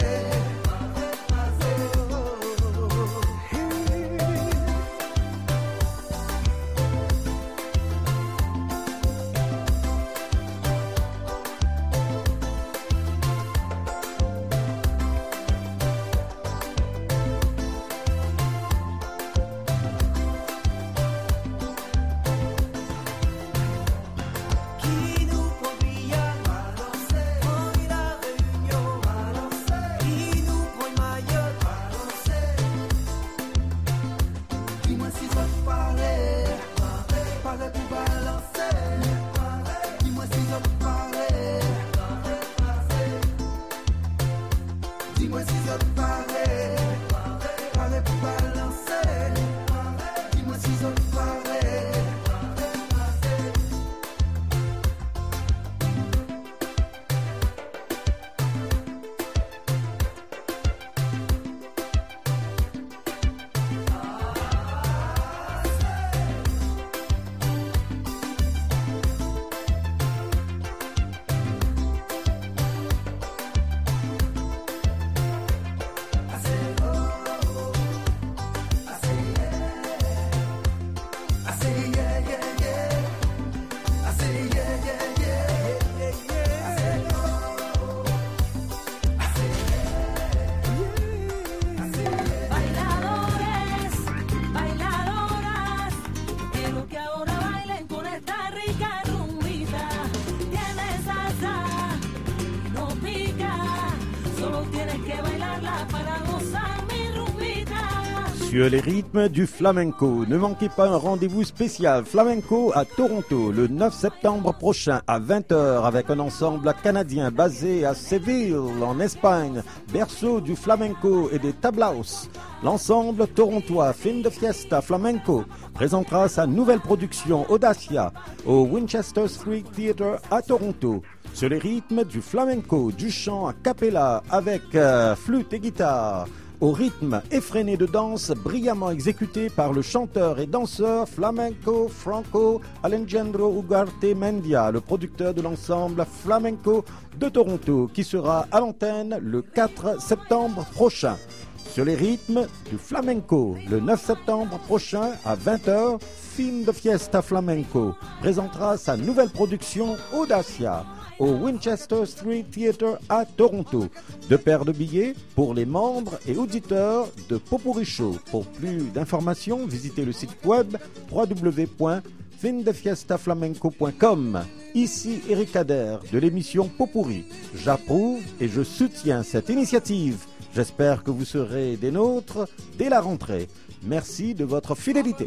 Sur les rythmes du flamenco, ne manquez pas un rendez-vous spécial flamenco à Toronto le neuf septembre prochain à vingt heures avec un ensemble canadien basé à Séville en Espagne, berceau du flamenco et des tablaos. L'ensemble torontois Fin de Fiesta Flamenco présentera sa nouvelle production Audacia au Winchester Street Theatre à Toronto. Sur les rythmes du flamenco, du chant a cappella avec euh, flûte et guitare, au rythme effréné de danse brillamment exécuté par le chanteur et danseur flamenco Franco Alejandro Ugarte Mendia, le producteur de l'ensemble flamenco de Toronto, qui sera à l'antenne le quatre septembre prochain. Sur les rythmes du flamenco, le neuf septembre prochain à vingt heures, Fin de Fiesta Flamenco présentera sa nouvelle production Audacia au Winchester Street Theatre à Toronto. Deux paires de billets pour les membres et auditeurs de Popurrí Show. Pour plus d'informations, visitez le site web w w w point fin de fiesta flamenco point com. Ici Eric Adder de l'émission Popurrí. J'approuve et je soutiens cette initiative. J'espère que vous serez des nôtres dès la rentrée. Merci de votre fidélité.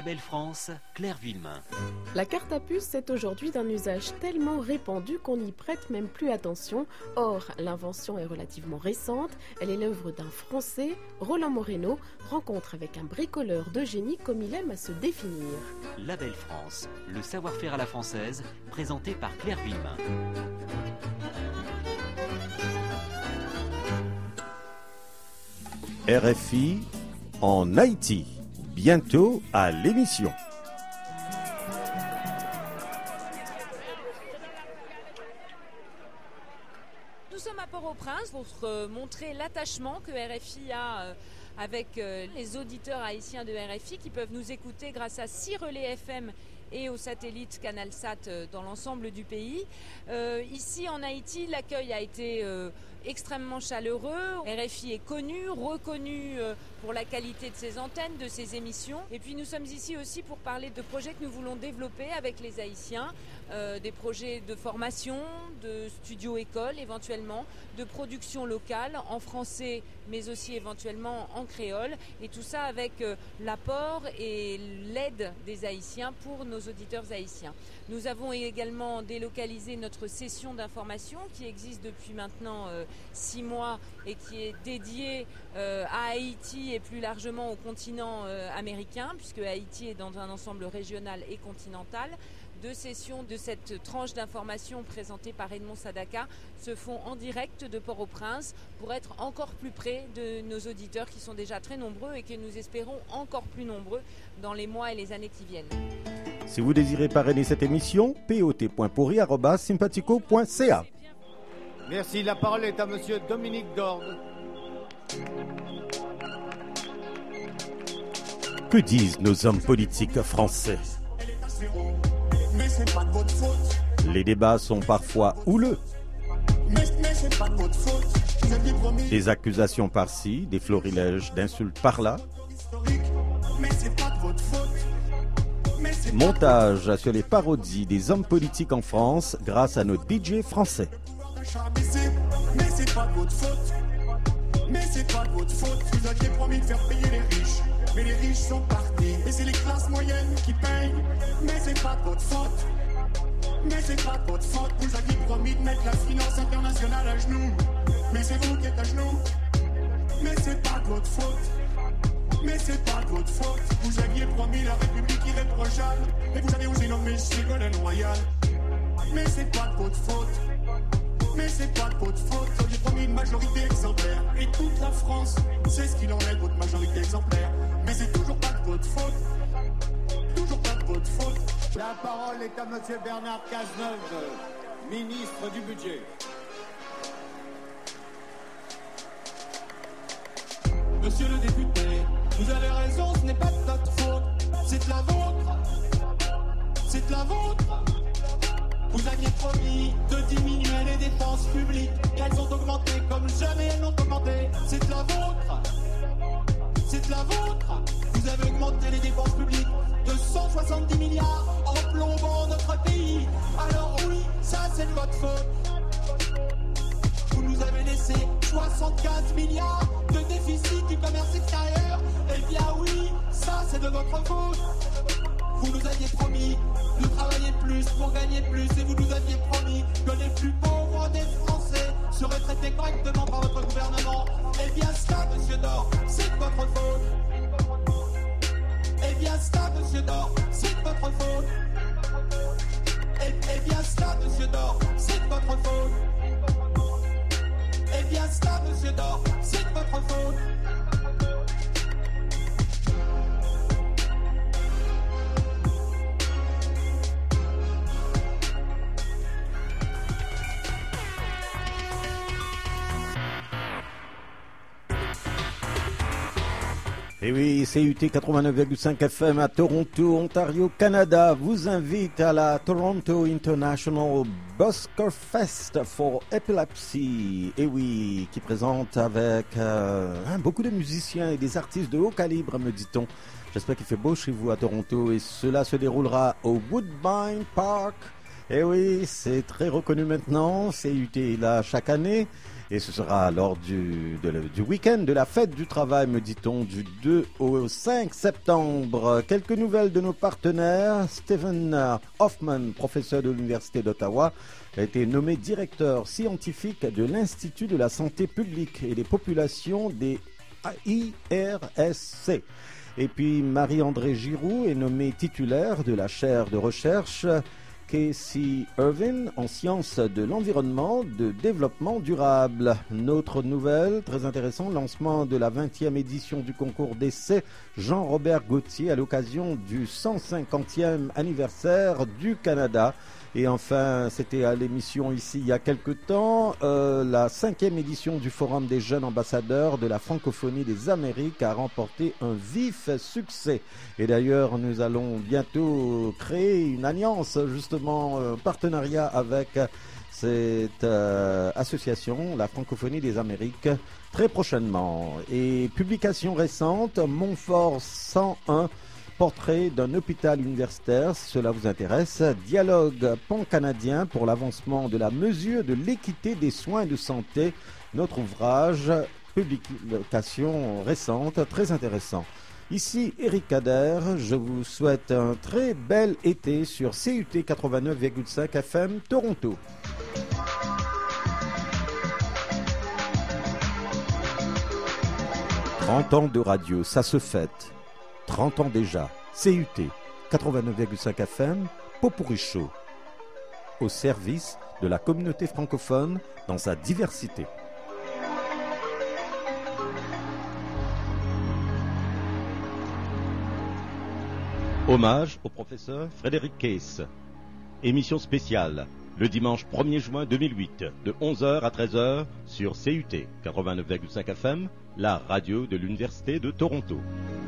Belle France, Claire Villemain. La carte à puce est aujourd'hui d'un usage tellement répandu qu'on n'y prête même plus attention. Or, l'invention est relativement récente. Elle est l'œuvre d'un Français, Roland Moreno, rencontre avec un bricoleur de génie comme il aime à se définir. La Belle France, le savoir-faire à la française, présenté par Claire Villemain. R F I en Haïti, bientôt à l'émission. Nous sommes à Port-au-Prince pour euh, montrer l'attachement que R F I a euh, avec euh, les auditeurs haïtiens de R F I qui peuvent nous écouter grâce à six relais F M et au satellite CanalSat euh, dans l'ensemble du pays. Euh, ici en Haïti, l'accueil a été euh, extrêmement chaleureux. R F I est connu, reconnu euh, pour la qualité de ses antennes, de ses émissions. Et puis nous sommes ici aussi pour parler de projets que nous voulons développer avec les Haïtiens, euh, des projets de formation, de studio-école éventuellement, de production locale en français mais aussi éventuellement en créole. Et tout ça avec euh, l'apport et l'aide des Haïtiens pour nos auditeurs haïtiens. Nous avons également délocalisé notre session d'information qui existe depuis maintenant euh, six mois et qui est dédiée euh, à Haïti et plus largement au continent euh, américain, puisque Haïti est dans un ensemble régional et continental. Deux sessions de cette tranche d'information présentée par Edmond Sadaka se font en direct de Port-au-Prince pour être encore plus près de nos auditeurs qui sont déjà très nombreux et que nous espérons encore plus nombreux dans les mois et les années qui viennent. Si vous désirez parrainer cette émission, pot point pourri arobase sympathico point c a. Merci, la parole est à monsieur Dominique Dorgue. Que disent nos hommes politiques français? Mais c'est pas de votre faute. Les débats sont parfois houleux. Mais, mais c'est pas de votre faute. Vous aviez promis. Des accusations par-ci, des florilèges d'insultes par-là. Mais c'est pas de votre faute. Mais c'est Montage sur les parodies des hommes politiques en France grâce à nos D J français. Mais c'est pas de votre faute. Mais c'est pas de votre faute. Vous aviez promis de faire payer les riches. Mais les riches sont partis. Et c'est les classes moyennes qui payent. Mais c'est pas de votre faute. Mais c'est pas de votre faute. Vous aviez promis de mettre la finance internationale à genoux. Mais c'est vous qui êtes à genoux. Mais c'est pas de votre faute. Mais c'est pas de votre faute. Vous aviez promis la République irréprochable. Et vous avez osé nommer Ségolène Royal. Mais c'est pas de votre faute. Mais c'est pas de votre faute. Vous aviez promis une majorité exemplaire. Et toute la France sait ce qu'il en est de votre majorité exemplaire. Mais c'est toujours pas de votre faute. Toujours pas de votre faute. La parole est à monsieur Bernard Cazeneuve, ministre du Budget. Monsieur le député, vous avez raison, ce n'est pas de notre faute. C'est de la vôtre. C'est de la vôtre. Vous aviez promis de diminuer les dépenses publiques. Et elles ont augmenté comme jamais elles n'ont augmenté. C'est de la vôtre. C'est de la vôtre. Vous avez augmenté les dépenses publiques de cent soixante-dix milliards en plombant notre pays. Alors oui, ça c'est de votre faute. Vous nous avez laissé soixante-quinze milliards de déficit du commerce extérieur. Eh bien oui, ça c'est de votre faute. Vous nous aviez promis de travailler plus pour gagner plus. Et vous nous aviez promis que les plus pauvres des Français seraient traités correctement par votre gouvernement. Eh bien ça, monsieur Dor, c'est de votre faute. Eh bien ça, monsieur Dor, c'est de votre faute. Eh, eh bien ça, monsieur Dor, c'est de votre faute. Eh bien ça, monsieur Dor, c'est de votre faute. Et oui, C U T quatre-vingt-neuf virgule cinq F M à Toronto, Ontario, Canada vous invite à la Toronto International Busker Fest for Epilepsy. Et oui, qui présente avec euh, hein, beaucoup de musiciens et des artistes de haut calibre, me dit-on. J'espère qu'il fait beau chez vous à Toronto et cela se déroulera au Woodbine Park. Et oui, c'est très reconnu maintenant, C U T est là chaque année. Et ce sera lors du, de, du week-end de la fête du travail, me dit-on, du deux au cinq septembre. Quelques nouvelles de nos partenaires. Stephen Hoffman, professeur de l'Université d'Ottawa, a été nommé directeur scientifique de l'Institut de la santé publique et des populations des I R S C. Et puis Marie-André Giroux est nommée titulaire de la chaire de recherche Casey Irvin en sciences de l'environnement de développement durable. Notre nouvelle, très intéressant, lancement de la vingtième édition du concours d'essai Jean-Robert Gauthier à l'occasion du cent cinquantième anniversaire du Canada. Et enfin, c'était à l'émission ici il y a quelque temps, euh, la cinquième édition du Forum des jeunes ambassadeurs de la francophonie des Amériques a remporté un vif succès. Et d'ailleurs, nous allons bientôt créer une alliance, justement, un partenariat avec cette euh, association, la francophonie des Amériques, très prochainement. Et publication récente, Montfort cent un, portrait d'un hôpital universitaire, si cela vous intéresse. Dialogue pan-canadien pour l'avancement de la mesure de l'équité des soins de santé. Notre ouvrage, publication récente, très intéressant. Ici Eric Kader, je vous souhaite un très bel été sur C U T quatre-vingt-neuf virgule cinq F M Toronto. trente ans de radio, ça se fête. trente ans déjà, C U T, quatre-vingt-neuf virgule cinq F M, Pot-Pourri Chaud, au service de la communauté francophone dans sa diversité. Hommage au professeur Frédéric Case. Émission spéciale, le dimanche premier juin deux mille huit, de onze heures à treize heures sur C U T, quatre-vingt-neuf virgule cinq F M, la radio de l'Université de Toronto.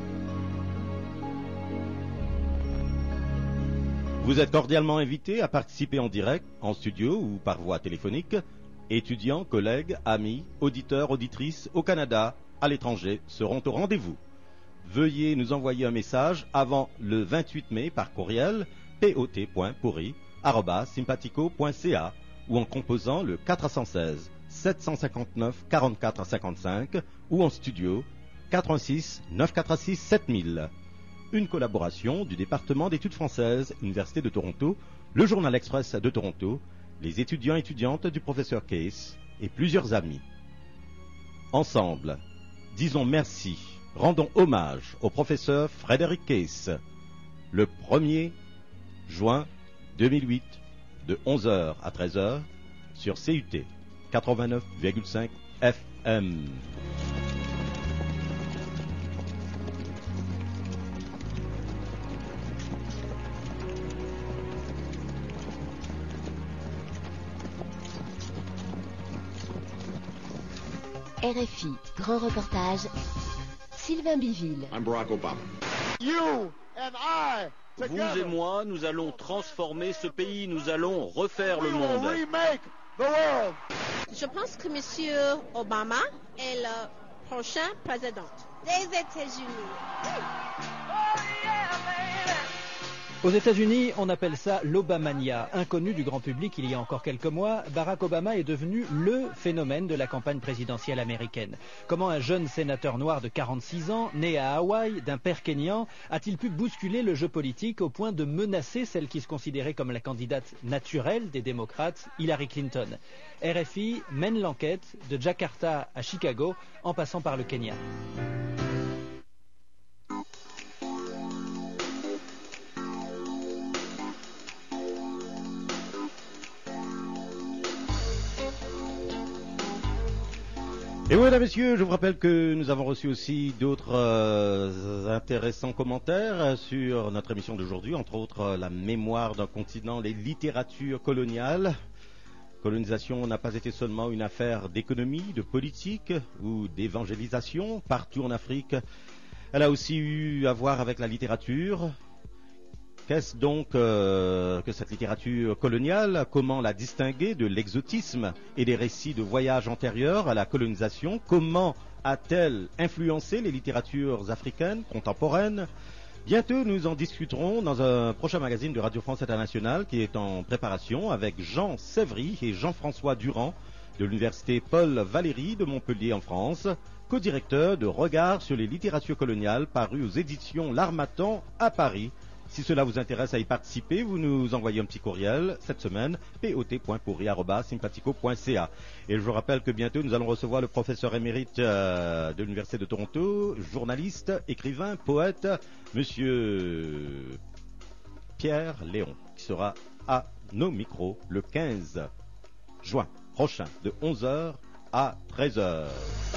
Vous êtes cordialement invités à participer en direct, en studio ou par voie téléphonique. Étudiants, collègues, amis, auditeurs, auditrices au Canada, à l'étranger seront au rendez-vous. Veuillez nous envoyer un message avant le vingt-huit mai par courriel pot point pourri arobase sympatico point c a ou en composant le quatre cent seize sept cent cinquante-neuf quarante-quatre cinquante-cinq ou en studio quatre un six neuf quatre six sept mille. Une collaboration du département d'études françaises, Université de Toronto, le Journal Express de Toronto, les étudiants et étudiantes du professeur Case et plusieurs amis. Ensemble, disons merci, rendons hommage au professeur Frédéric Case. Le premier juin deux mille huit, de onze heures à treize heures, sur C U T, quatre-vingt-neuf virgule cinq F M. R F I, grand reportage, Sylvain Biville. I'm Barack Obama. You and I, together, vous et moi, nous allons transformer ce pays, nous allons refaire le monde. Remake the world. Je pense que M. Obama est le prochain président des États-Unis. Aux États-Unis, on appelle ça l'Obamania. Inconnu du grand public il y a encore quelques mois, Barack Obama est devenu le phénomène de la campagne présidentielle américaine. Comment un jeune sénateur noir de quarante-six ans, né à Hawaï, d'un père kényan, a-t-il pu bousculer le jeu politique au point de menacer celle qui se considérait comme la candidate naturelle des démocrates, Hillary Clinton? R F I mène l'enquête de Jakarta à Chicago en passant par le Kenya. Et oui, mesdames, messieurs, je vous rappelle que nous avons reçu aussi d'autres euh, intéressants commentaires sur notre émission d'aujourd'hui, entre autres euh, la mémoire d'un continent, les littératures coloniales. Colonisation n'a pas été seulement une affaire d'économie, de politique ou d'évangélisation. Partout en Afrique, elle a aussi eu à voir avec la littérature. Qu'est-ce donc euh, que cette littérature coloniale? Comment la distinguer de l'exotisme et des récits de voyages antérieurs à la colonisation? Comment a-t-elle influencé les littératures africaines contemporaines? Bientôt, nous en discuterons dans un prochain magazine de Radio France Internationale qui est en préparation avec Jean Sévry et Jean-François Durand de l'université Paul Valéry de Montpellier en France, co-directeur de Regard sur les littératures coloniales paru aux éditions L'Harmattan à Paris. Si cela vous intéresse à y participer, vous nous envoyez un petit courriel cette semaine, pot point pourri arobase sympatico point c a. Et je vous rappelle que bientôt nous allons recevoir le professeur émérite euh, de l'Université de Toronto, journaliste, écrivain, poète, monsieur Pierre Léon, qui sera à nos micros le quinze juin prochain de onze heures à treize heures.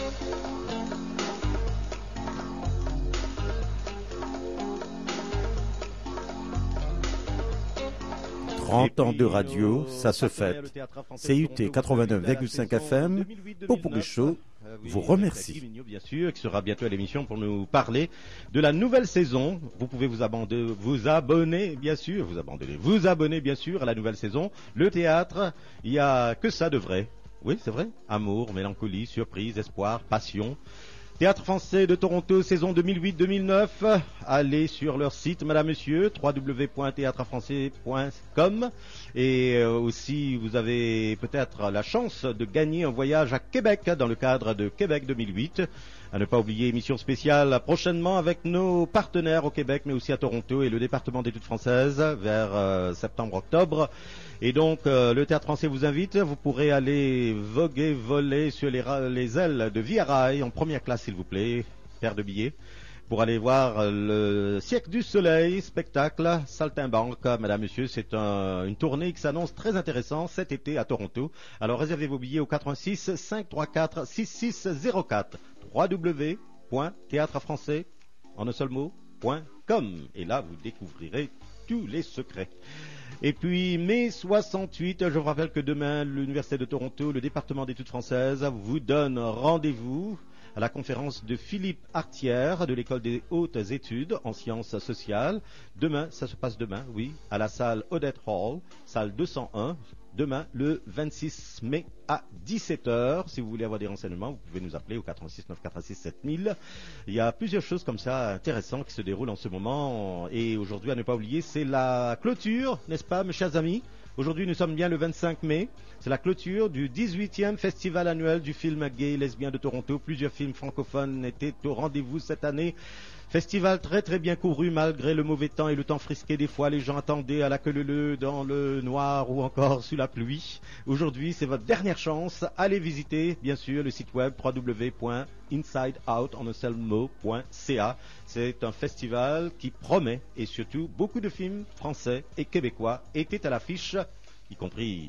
trente ans de radio, ça se fête. C U T quatre-vingt-neuf virgule cinq F M, Popoury Show vous remercie. Bien sûr, qui sera bientôt à l'émission pour nous parler de la nouvelle saison. Vous pouvez vous abonner, vous abonner, bien sûr, vous abandonner, vous abonner, bien sûr, à la nouvelle saison. Le théâtre, il n'y a que ça de vrai. Oui, c'est vrai. Amour, mélancolie, surprise, espoir, passion. Théâtre français de Toronto, saison deux mille huit deux mille neuf. Allez sur leur site, madame, monsieur, w w w point théâtre français point com. Et euh, aussi, vous avez peut-être la chance de gagner un voyage à Québec dans le cadre de Québec deux mille huit. À ne pas oublier, émission spéciale prochainement avec nos partenaires au Québec, mais aussi à Toronto et le département d'études françaises vers euh, septembre-octobre. Et donc, euh, le Théâtre français vous invite. Vous pourrez aller voguer, voler sur les, les ailes de Via Rail en première classe, s'il vous plaît, paire de billets, pour aller voir le Cirque du Soleil, spectacle Saltimbanque. Madame, monsieur, c'est un, une tournée qui s'annonce très intéressante cet été à Toronto. Alors, réservez vos billets au quatre-vingt-six cinq trois quatre six six zéro quatre. w w w point théâtre français en un seul mot point com. Et là, vous découvrirez tous les secrets. Et puis, mai soixante-huit, je vous rappelle que demain, l'Université de Toronto, le département d'études françaises, vous donne rendez-vous à la conférence de Philippe Artière de l'École des hautes études en sciences sociales. Demain, ça se passe demain, oui, à la salle Odette Hall, salle deux cent un. Demain, le vingt-six mai à dix-sept heures. Si vous voulez avoir des renseignements, vous pouvez nous appeler au quatre-vingt-six neuf cent quatre-vingt-six sept mille. Il y a plusieurs choses comme ça intéressantes qui se déroulent en ce moment. Et aujourd'hui, à ne pas oublier, c'est la clôture, n'est-ce pas, mes chers amis? Aujourd'hui, nous sommes bien le vingt-cinq mai. C'est la clôture du dix-huitième festival annuel du film gay et lesbien de Toronto. Plusieurs films francophones étaient au rendez-vous cette année. Festival très très bien couru malgré le mauvais temps et le temps frisqué. Des fois, les gens attendaient à la queue leu-leu dans le noir ou encore sous la pluie. Aujourd'hui, c'est votre dernière chance. Allez visiter, bien sûr, le site web w w w point inside out en un seul mot point c a. C'est un festival qui promet, et surtout beaucoup de films français et québécois étaient à l'affiche, y compris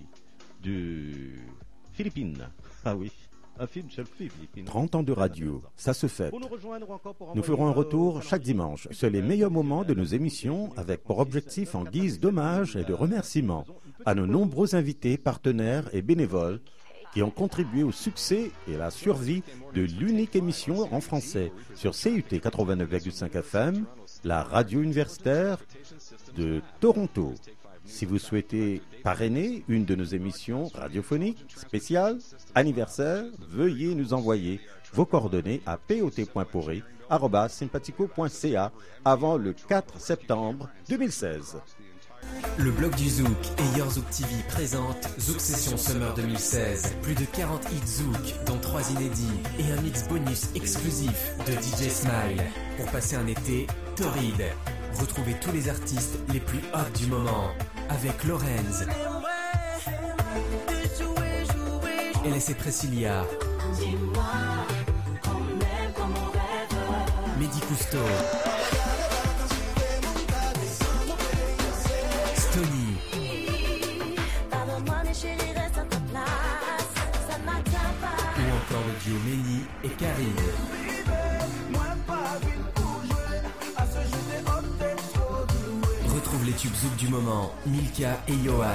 du Philippines. Ah oui. Un film sur le Philippines. trente ans de radio, ça se fait. Nous ferons un retour chaque dimanche sur les meilleurs moments de nos émissions avec pour objectif en guise d'hommage et de remerciement à nos nombreux invités, partenaires et bénévoles qui ont contribué au succès et à la survie de l'unique émission en français sur C U T quatre-vingt-neuf virgule cinq F M, la radio universitaire de Toronto. Si vous souhaitez parrainer une de nos émissions radiophoniques spéciales, anniversaire, veuillez nous envoyer vos coordonnées à pot point pourri arobase sympatico point c a avant le quatre septembre deux mille seize. Le blog du Zouk et Your Zouk T V présente Zouk Session Summer deux mille seize. Plus de quarante hits Zouk, dont trois inédits et un mix bonus exclusif de D J Smile. Pour passer un été torride. Retrouvez tous les artistes les plus hot du moment avec Lorenz, L S et Priscilla, Mehdi Cousteau, Stony ou encore le duo Méni et Karine. Retrouve les tubes Zouk du moment, Milka et Johan.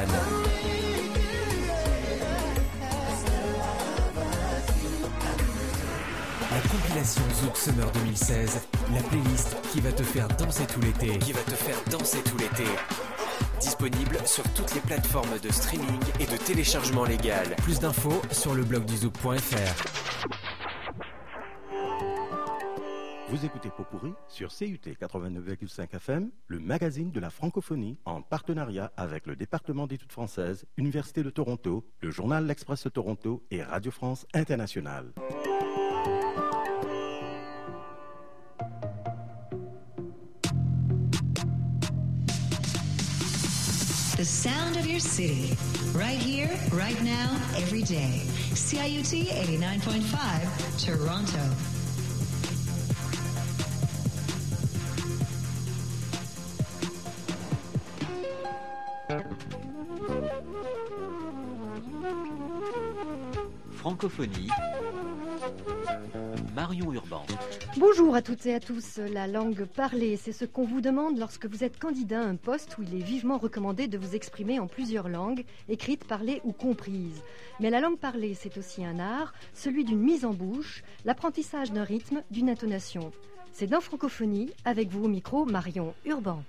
La compilation Zouk Summer deux mille seize, la playlist qui va te faire danser tout l'été. Qui va te faire danser tout l'été. Disponible sur toutes les plateformes de streaming et de téléchargement légal. Plus d'infos sur le blog du zouk point f r. Vous écoutez Popurrí sur C U T quatre-vingt-neuf virgule cinq F M, le magazine de la francophonie, en partenariat avec le département d'études françaises, Université de Toronto, le journal L'Express de Toronto et Radio France Internationale. The sound of your city. Right here, right now, every day. C I U T eighty-nine point five, Toronto. Francophonie, Marion Urban. Bonjour à toutes et à tous. La langue parlée, c'est ce qu'on vous demande lorsque vous êtes candidat à un poste où il est vivement recommandé de vous exprimer en plusieurs langues, écrites, parlées ou comprises. Mais la langue parlée, c'est aussi un art, celui d'une mise en bouche, l'apprentissage d'un rythme, d'une intonation. C'est dans Francophonie, avec vous au micro, Marion Urban.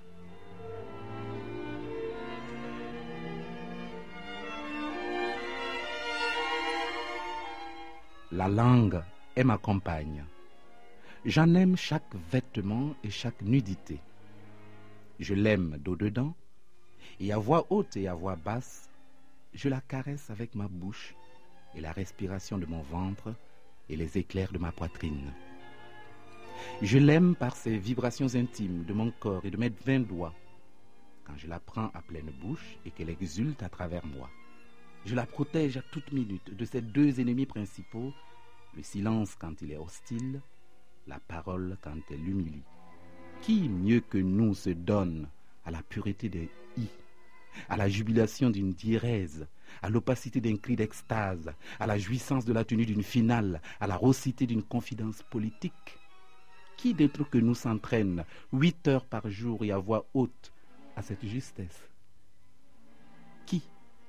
La langue est ma compagne. J'en aime chaque vêtement et chaque nudité. Je l'aime d'au-dedans, et à voix haute et à voix basse, je la caresse avec ma bouche et la respiration de mon ventre et les éclairs de ma poitrine. Je l'aime par ses vibrations intimes de mon corps et de mes vingt doigts, quand je la prends à pleine bouche et qu'elle exulte à travers moi. Je la protège à toute minute de ses deux ennemis principaux, le silence quand il est hostile, la parole quand elle l'humilie. Qui mieux que nous se donne à la pureté des i, à la jubilation d'une diérèse, à l'opacité d'un cri d'extase, à la jouissance de la tenue d'une finale, à la raucité d'une confidence politique? Qui d'autre que nous s'entraîne huit heures par jour et à voix haute à cette justesse? Qui?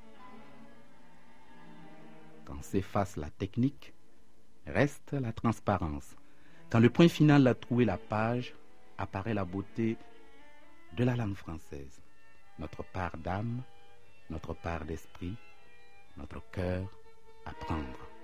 Quand s'efface la technique, reste la transparence. Quand le point final a trouvé la page, apparaît la beauté de la langue française. Notre part d'âme, notre part d'esprit, notre cœur à prendre.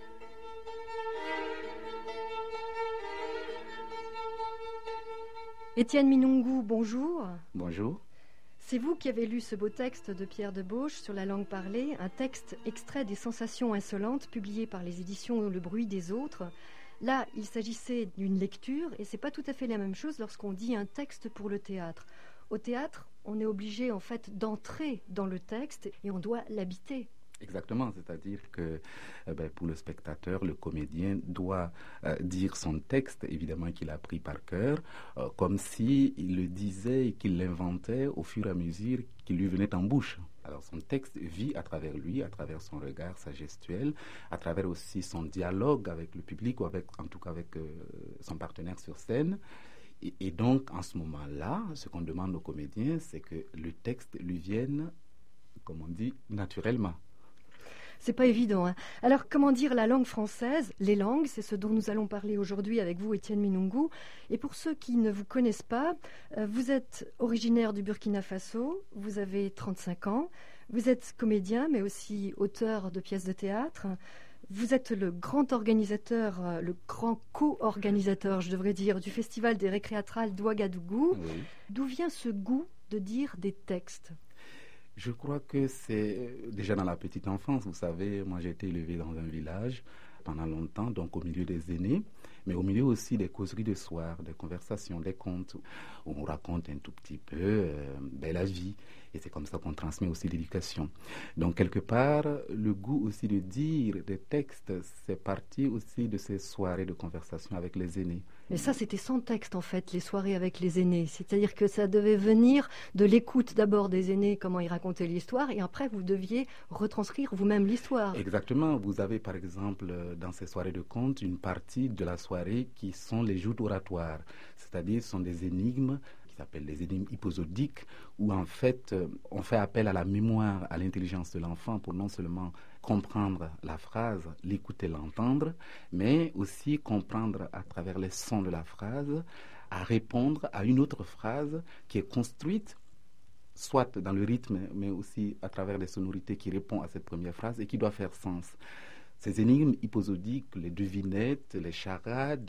Étienne Minungu, bonjour. Bonjour. C'est vous qui avez lu ce beau texte de Pierre Debauche sur la langue parlée, un texte extrait des Sensations insolentes publié par les éditions Le Bruit des Autres. Là, il s'agissait d'une lecture et c'est pas tout à fait la même chose lorsqu'on dit un texte pour le théâtre. Au théâtre, on est obligé en fait d'entrer dans le texte et on doit l'habiter. Exactement, c'est-à-dire que eh ben, pour le spectateur, le comédien doit euh, dire son texte, évidemment qu'il a pris par cœur, euh, comme s'il le disait et qu'il l'inventait au fur et à mesure qu'il lui venait en bouche. Alors son texte vit à travers lui, à travers son regard, sa gestuelle, à travers aussi son dialogue avec le public ou avec, en tout cas avec euh, son partenaire sur scène. Et, et donc, en ce moment-là, ce qu'on demande au comédien, c'est que le texte lui vienne, comme on dit, naturellement. C'est pas évident, hein. Alors, comment dire la langue française? Les langues, c'est ce dont nous allons parler aujourd'hui avec vous, Étienne Minungu. Et pour ceux qui ne vous connaissent pas, euh, vous êtes originaire du Burkina Faso, vous avez trente-cinq ans, vous êtes comédien, mais aussi auteur de pièces de théâtre. Vous êtes le grand organisateur, euh, le grand co-organisateur, je devrais dire, du Festival des Récréatrales d'Ouagadougou. Oui. D'où vient ce goût de dire des textes? Je crois que c'est déjà dans la petite enfance. Vous savez, moi j'ai été élevé dans un village pendant longtemps, donc au milieu des aînés, mais au milieu aussi des causeries de soir, des conversations, des contes, où on raconte un tout petit peu euh, ben, la vie. Et c'est comme ça qu'on transmet aussi l'éducation. Donc quelque part, le goût aussi de dire des textes, c'est parti aussi de ces soirées de conversation avec les aînés. Mais ça, c'était sans texte, en fait, les soirées avec les aînés. C'est-à-dire que ça devait venir de l'écoute d'abord des aînés, comment ils racontaient l'histoire, et après, vous deviez retranscrire vous-même l'histoire. Exactement. Vous avez, par exemple, dans ces soirées de contes, une partie de la soirée qui sont les joutes oratoires. C'est-à-dire, ce sont des énigmes qui s'appellent les énigmes hyposodiques, où en fait, on fait appel à la mémoire, à l'intelligence de l'enfant pour non seulement comprendre la phrase, l'écouter, l'entendre, mais aussi comprendre à travers les sons de la phrase, à répondre à une autre phrase qui est construite, soit dans le rythme, mais aussi à travers les sonorités qui répondent à cette première phrase et qui doit faire sens. Ces énigmes hyposodiques, les devinettes, les charades,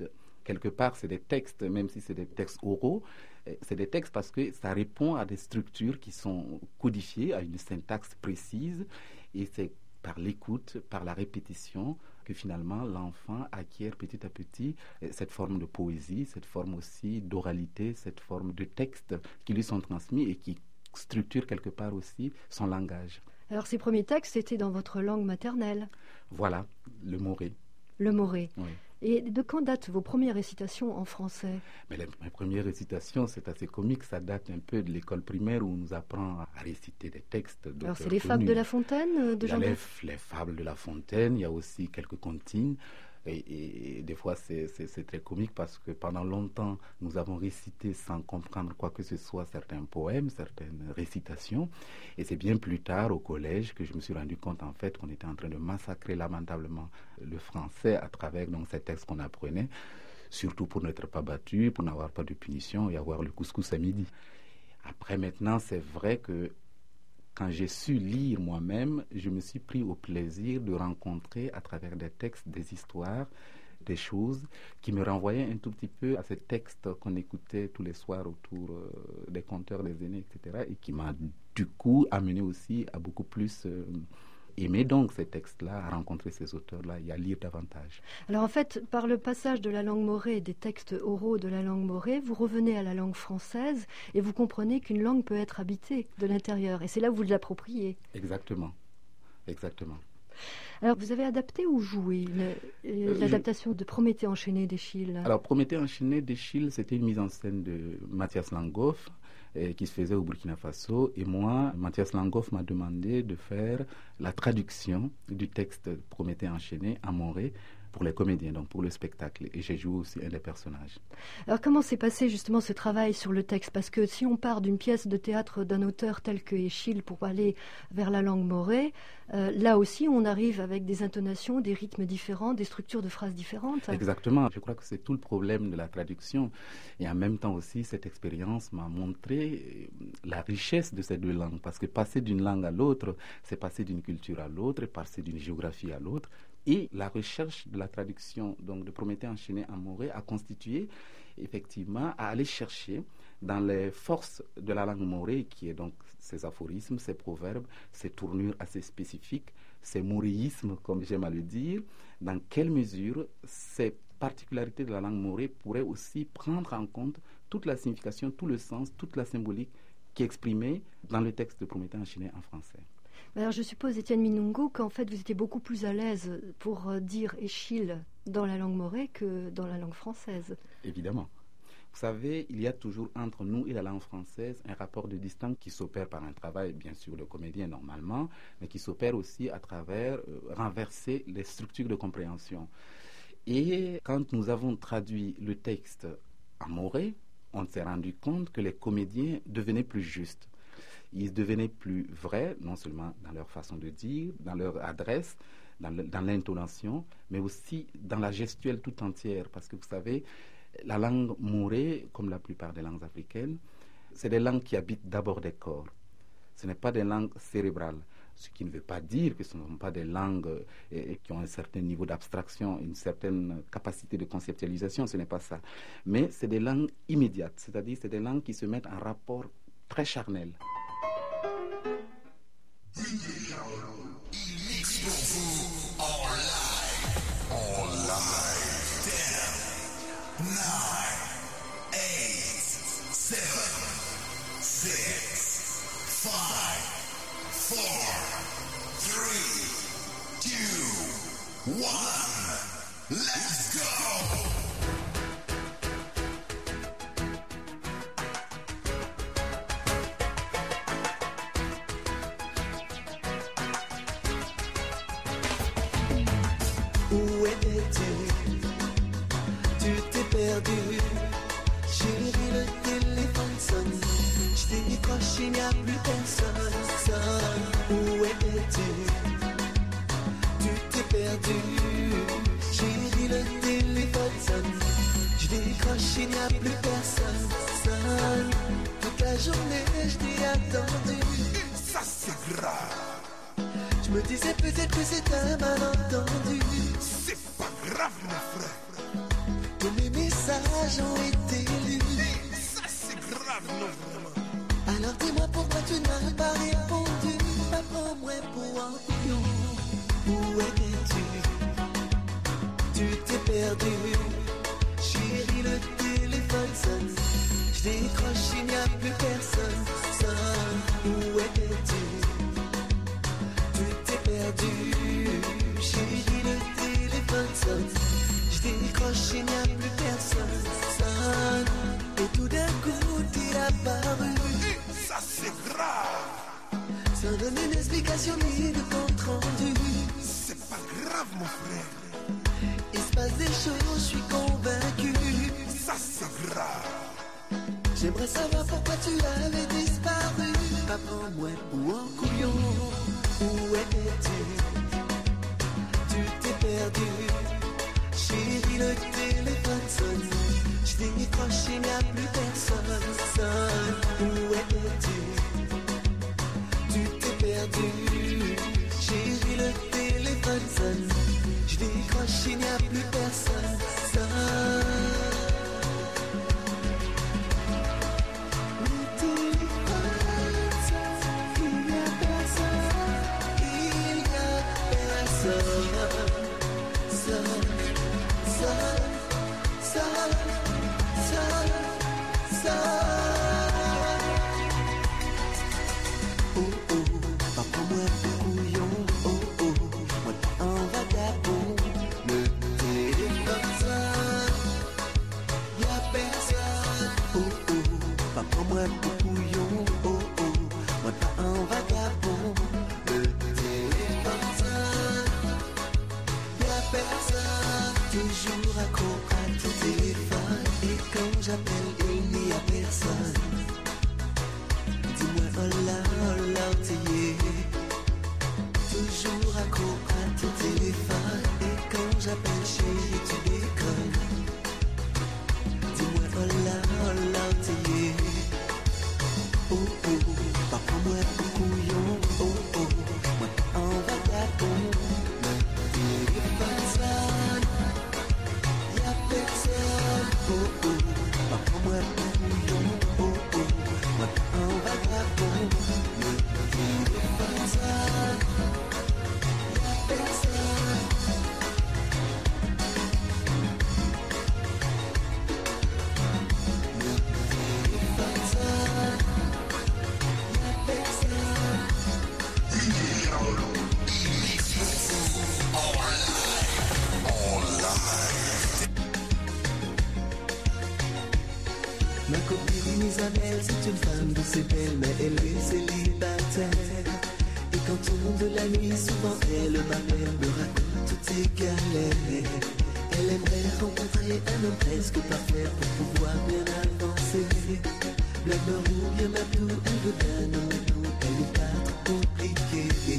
quelque part, c'est des textes, même si c'est des textes oraux, c'est des textes parce que ça répond à des structures qui sont codifiées, à une syntaxe précise, et c'est par l'écoute, par la répétition, que finalement l'enfant acquiert petit à petit cette forme de poésie, cette forme aussi d'oralité, cette forme de textes qui lui sont transmis et qui structurent quelque part aussi son langage. Alors ces premiers textes étaient dans votre langue maternelle. Voilà, le moré. Le moré. Oui. Et de quand datent vos premières récitations en français? Mais les, mes premières récitations, c'est assez comique, ça date un peu de l'école primaire où on nous apprend à réciter des textes. Alors c'est les fables de La Fontaine de Il y a Jean les, les fables de La Fontaine, il y a aussi quelques comptines. Et, et, et des fois, c'est, c'est, c'est très comique parce que pendant longtemps, nous avons récité sans comprendre quoi que ce soit certains poèmes, certaines récitations. Et c'est bien plus tard, au collège, que je me suis rendu compte, en fait, qu'on était en train de massacrer lamentablement le français à travers donc, ces textes qu'on apprenait, surtout pour n'être pas battu, pour n'avoir pas de punition et avoir le couscous à midi. Après, maintenant, c'est vrai que quand j'ai su lire moi-même, je me suis pris au plaisir de rencontrer à travers des textes, des histoires, des choses qui me renvoyaient un tout petit peu à ces textes qu'on écoutait tous les soirs autour euh, des conteurs des aînés, et cetera. Et qui m'a du coup amené aussi à beaucoup plus euh, aimer donc ces textes-là, à rencontrer ces auteurs-là et à lire davantage. Alors en fait, par le passage de la langue morée, des textes oraux de la langue morée, vous revenez à la langue française et vous comprenez qu'une langue peut être habitée de l'intérieur. Et c'est là où vous l'appropriez. Exactement. Exactement. Alors vous avez adapté ou joué le, l'adaptation je... de Prométhée enchaîné d'Eschyle? Alors Prométhée enchaîné d'Eschyle, c'était une mise en scène de Mathias Langhoff, qui se faisait au Burkina Faso. Et moi, Mathias Langhoff m'a demandé de faire la traduction du texte Prométhée enchaîné en moré pour les comédiens, donc pour le spectacle. Et j'ai joué aussi un des personnages. Alors comment s'est passé justement ce travail sur le texte? Parce que si on part d'une pièce de théâtre d'un auteur tel que Eschyle pour aller vers la langue morée, euh, là aussi on arrive avec des intonations, des rythmes différents, des structures de phrases différentes. Exactement. Je crois que c'est tout le problème de la traduction. Et en même temps aussi, cette expérience m'a montré la richesse de ces deux langues. Parce que passer d'une langue à l'autre, c'est passer d'une culture à l'autre, passer d'une géographie à l'autre. Et la recherche de la traduction donc de Prométhée enchaîné en moré a constitué effectivement à aller chercher dans les forces de la langue morée, qui est donc ces aphorismes, ces proverbes, ces tournures assez spécifiques, ces moréismes, comme j'aime à le dire, dans quelle mesure ces particularités de la langue morée pourraient aussi prendre en compte toute la signification, tout le sens, toute la symbolique qui est exprimée dans le texte de Prométhée enchaîné en français. Alors je suppose, Étienne Minungu, qu'en fait vous étiez beaucoup plus à l'aise pour dire Eschyle dans la langue morée que dans la langue française. Évidemment. Vous savez, il y a toujours entre nous et la langue française un rapport de distance qui s'opère par un travail, bien sûr, de comédien normalement, mais qui s'opère aussi à travers euh, renverser les structures de compréhension. Et quand nous avons traduit le texte en moré, on s'est rendu compte que les comédiens devenaient plus justes. Ils devenaient plus vrais, non seulement dans leur façon de dire, dans leur adresse, dans, le, dans l'intonation, mais aussi dans la gestuelle tout entière. Parce que vous savez, la langue morée, comme la plupart des langues africaines, c'est des langues qui habitent d'abord des corps. Ce n'est pas des langues cérébrales. Ce qui ne veut pas dire que ce ne sont pas des langues euh, qui ont un certain niveau d'abstraction, une certaine capacité de conceptualisation, ce n'est pas ça. Mais c'est des langues immédiates, c'est-à-dire c'est des langues qui se mettent en rapport très charnel. Il mixe pour vous en live. En live. ten, nine, eight, seven, six, five, four, three, two, one. Let's go. Où étais-tu? Tu t'es perdu. Chérie, le téléphone sonne. Je décroche, il n'y a plus personne. Sonne. Où étais-tu? Tu t'es perdu. Chérie, le téléphone sonne. Je décroche, il n'y a plus personne. Sonne. Toute la journée, je t'ai attendu. Ça, c'est grave. Je me disais peut-être que c'était un malentendu. C'est pas grave, mon frère. Tous mes messages suffrages ont été lus. Ça c'est grave, non vraiment. Alors dis-moi pourquoi tu n'as pas répondu. Pas prends-moi pour un couillon. Où étais-tu? Tu t'es perdu. Chérie, le téléphone sonne. Je décroche, il n'y a plus personne. Sonne. Où étais-tu? Tu t'es perdu. Chérie, le téléphone sonne. Je décroche, il n'y a plus personne. Sonne. Et tout d'un coup, t'es apparu. Ça c'est grave. Sans donner une explication ni de compte rendu. C'est pas grave mon frère. Il se passe des choses, je suis convaincu. Ça c'est grave. J'aimerais savoir pourquoi tu avais disparu. Apprends-moi où en couillon. Où étais-tu? Tu t'es perdu. Chérie, le téléphone sonne. Je décroche, il n'y a plus personne. Sonne. Où étais-tu? Tu t'es perdu. Chérie, le téléphone sonne. Je décroche, il n'y a plus personne. Sonne. Le téléphone sonne. Il n'y a personne. Il n'y a personne. Sonne. Sonne. Sonne. Sonne. Sonne. Moi pour couillon, oh oh, moi un vagabond, le téléphone sonne, y'a personne, oh oh, papa moi pour couillon, oh oh, moi pas un vagabond, le téléphone sonne, y'a personne, toujours accro à ton téléphone, et quand j'appelle il n'y a personne, dis-moi oh là, oh là, t'y es. Toujours accro à ton téléphone. Et quand j'appelle chérie, tu déconnes. Dis-moi oh là, oh là, t'y es. Oh oh, papa moi pour couillon. Oh oh, moi en vagabond. Le téléphone sonne, y'a personne. Oh oh, papa moi pour couillon. Oh oh, moi en vagabond. Le téléphone sonne. Ma copine Isabelle, c'est une femme douce et belle, mais elle est célibataire. Et quand tombe la nuit, souvent elle m'appelle, me raconte toutes ses galères. Elle aimerait rencontrer un homme presque parfait pour pouvoir bien avancer. Blackbird ou bien Mabou, elle veut d'un homme doux, elle n'est pas trop compliquée.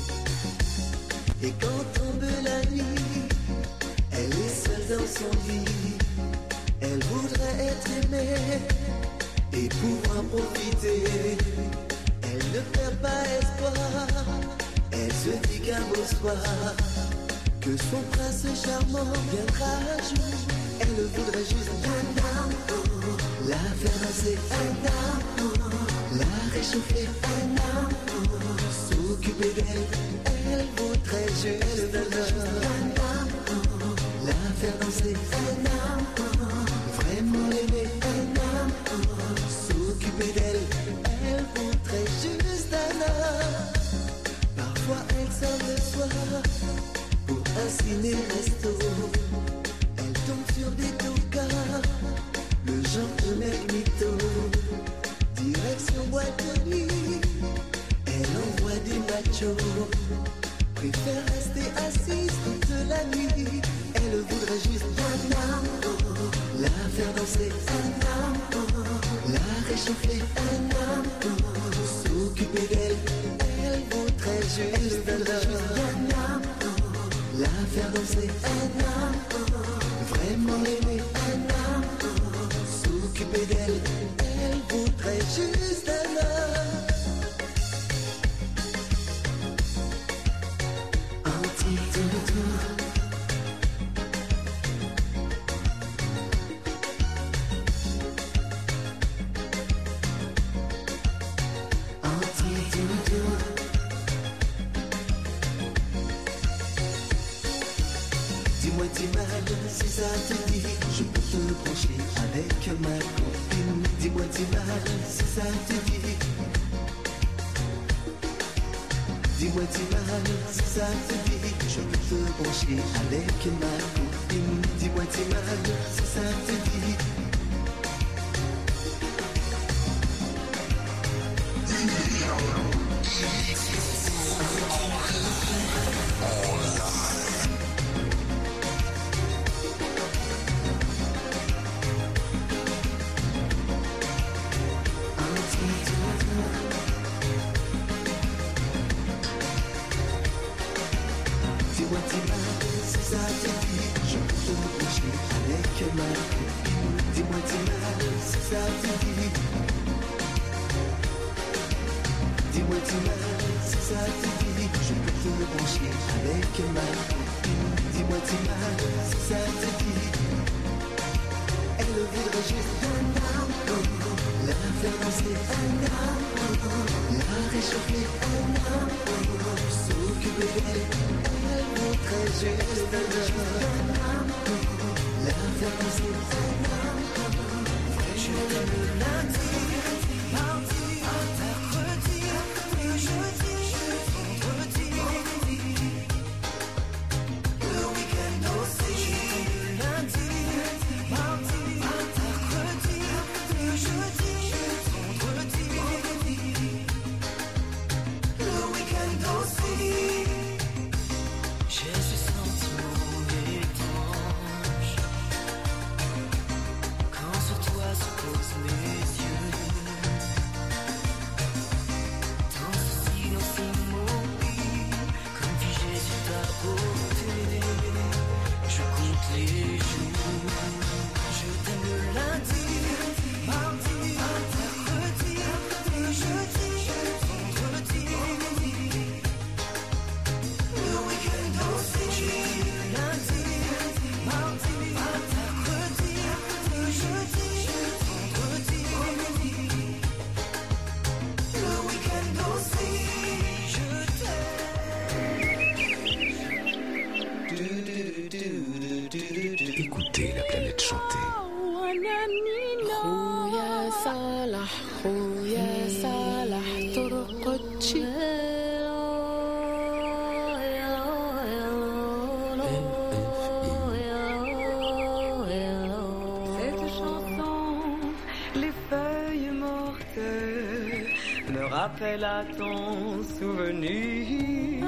Et quand tombe la nuit, elle est seule dans son lit. Elle voudrait être aimée et pouvoir profiter. Elle ne perd pas espoir. Elle se dit qu'un beau soir, que son prince charmant viendra un jour. Elle voudrait juste un amour, la faire danser un amour, la réchauffer un amour, s'occuper d'elle. Elle voudrait juste un amour, la faire danser un amour, vraiment l'aimer un amour, s'occuper d'elle. Elle voudrait juste un homme. Parfois elle sort le soir pour un ciné-resto. Elle tombe sur des tocards, le genre de mec mytho. Direction boîte de nuit, elle envoie des machos. Préfère rester assise toute la nuit. Elle voudrait juste un amour, la faire danser un amour, la réchauffer un amour, s'occuper d'elle. Elle voudrait juste un amour, la faire danser un amour, vraiment l'aimer un amour, s'occuper d'elle. Elle voudrait juste un amour. Un petit tour. dis-moi mal si ça te dit, je peux te brancher avec ma copine. Dis-moi dis mal si ça te dit. Dis-moi dis mal si ça te dit, je peux te brancher avec ma copine. Dis-moi dis mal si ça te dit. Écoutez la planète chanter. Cette chanson, les feuilles mortes me rappellent à ton souvenir.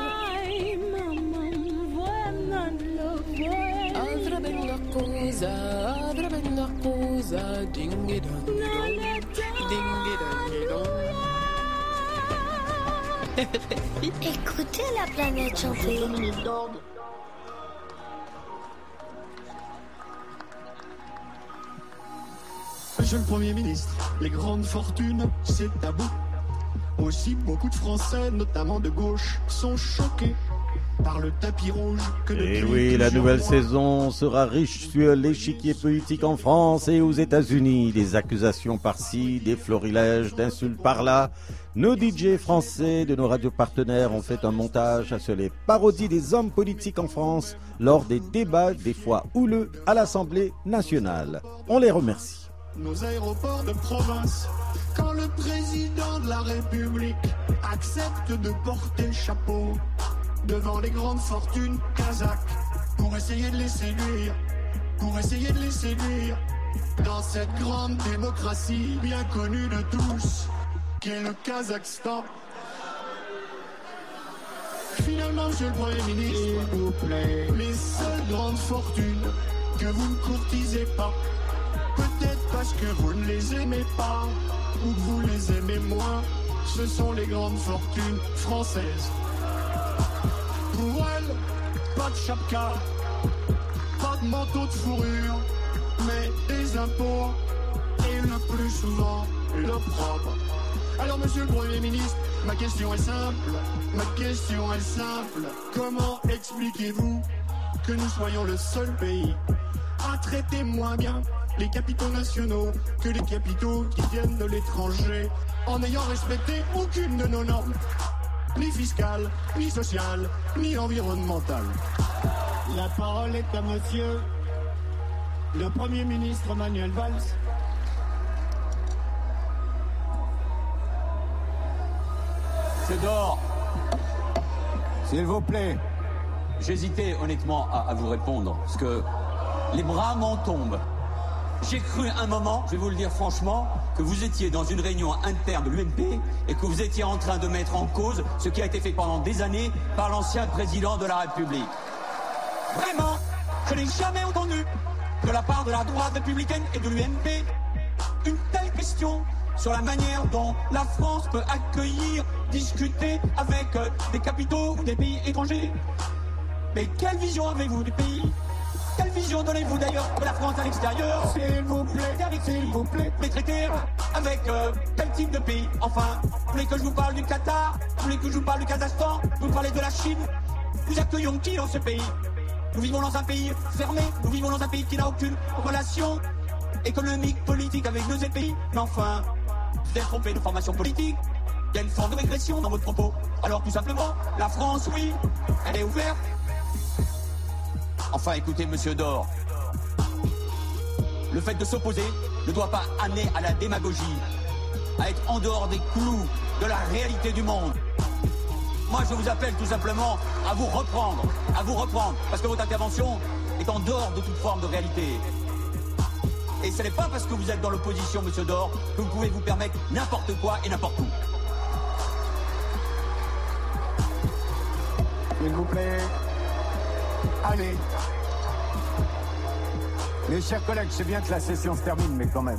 Écoutez la planète chanter. Monsieur le Premier ministre, les grandes fortunes, c'est tabou. Aussi, beaucoup de Français, notamment de gauche, sont choqués par le tapis rouge que le Et oui, la nouvelle saison sera riche sur l'échiquier politique en France et aux États-Unis. Des accusations par-ci, des florilèges d'insultes par-là. Nos D J français de nos radios partenaires ont fait un montage sur les parodies des hommes politiques en France lors des débats, des fois houleux, à l'Assemblée nationale. On les remercie. Nos aéroports de province, quand le président de la République accepte de porter le chapeau devant les grandes fortunes kazakhs pour essayer de les séduire, pour essayer de les séduire dans cette grande démocratie bien connue de tous qu'est le Kazakhstan. Finalement, monsieur le Premier ministre, s'il vous plaît, les seules grandes fortunes que vous ne courtisez pas, peut-être parce que vous ne les aimez pas ou que vous les aimez moins, ce sont les grandes fortunes françaises. Pour elles, pas de chapka, pas de manteau de fourrure, mais des impôts et le plus souvent l'opprobre. Alors monsieur le Premier ministre, ma question est simple, ma question est simple. Comment expliquez-vous que nous soyons le seul pays à traiter moins bien les capitaux nationaux que les capitaux qui viennent de l'étranger, en n'ayant respecté aucune de nos normes, ni fiscales, ni sociales, ni environnementales? La parole est à monsieur le Premier ministre Manuel Valls. C'est d'or. S'il vous plaît. J'hésitais honnêtement à, à vous répondre, parce que les bras m'en tombent. J'ai cru un moment, je vais vous le dire franchement, que vous étiez dans une réunion interne de l'U M P et que vous étiez en train de mettre en cause ce qui a été fait pendant des années par l'ancien président de la République. Vraiment, je n'ai jamais entendu de la part de la droite républicaine et de l'U M P une telle question sur la manière dont la France peut accueillir, discuter avec euh, des capitaux ou des pays étrangers. Mais quelle vision avez-vous du pays? Quelle vision donnez-vous d'ailleurs de la France à l'extérieur? S'il vous plaît, s'il vous plaît. Les traités avec euh, quel type de pays? Enfin, vous voulez que je vous parle du Qatar? Vous voulez que je vous parle du Kazakhstan? Vous parlez de la Chine? Nous accueillons qui dans ce pays? Nous vivons dans un pays fermé, nous vivons dans un pays qui n'a aucune relation économique, politique avec nos pays. Mais enfin, vous êtes trompé de formation politique. Il y a une forme de régression dans votre propos. Alors tout simplement, la France, oui, elle est ouverte. Enfin, écoutez, monsieur Dor, le fait de s'opposer ne doit pas amener à la démagogie, à être en dehors des clous de la réalité du monde. Moi, je vous appelle tout simplement à vous reprendre, à vous reprendre, parce que votre intervention est en dehors de toute forme de réalité. Et ce n'est pas parce que vous êtes dans l'opposition, monsieur Dor, que vous pouvez vous permettre n'importe quoi et n'importe où. S'il vous plaît. Allez. Mes chers collègues, je sais bien que la session se termine, mais quand même.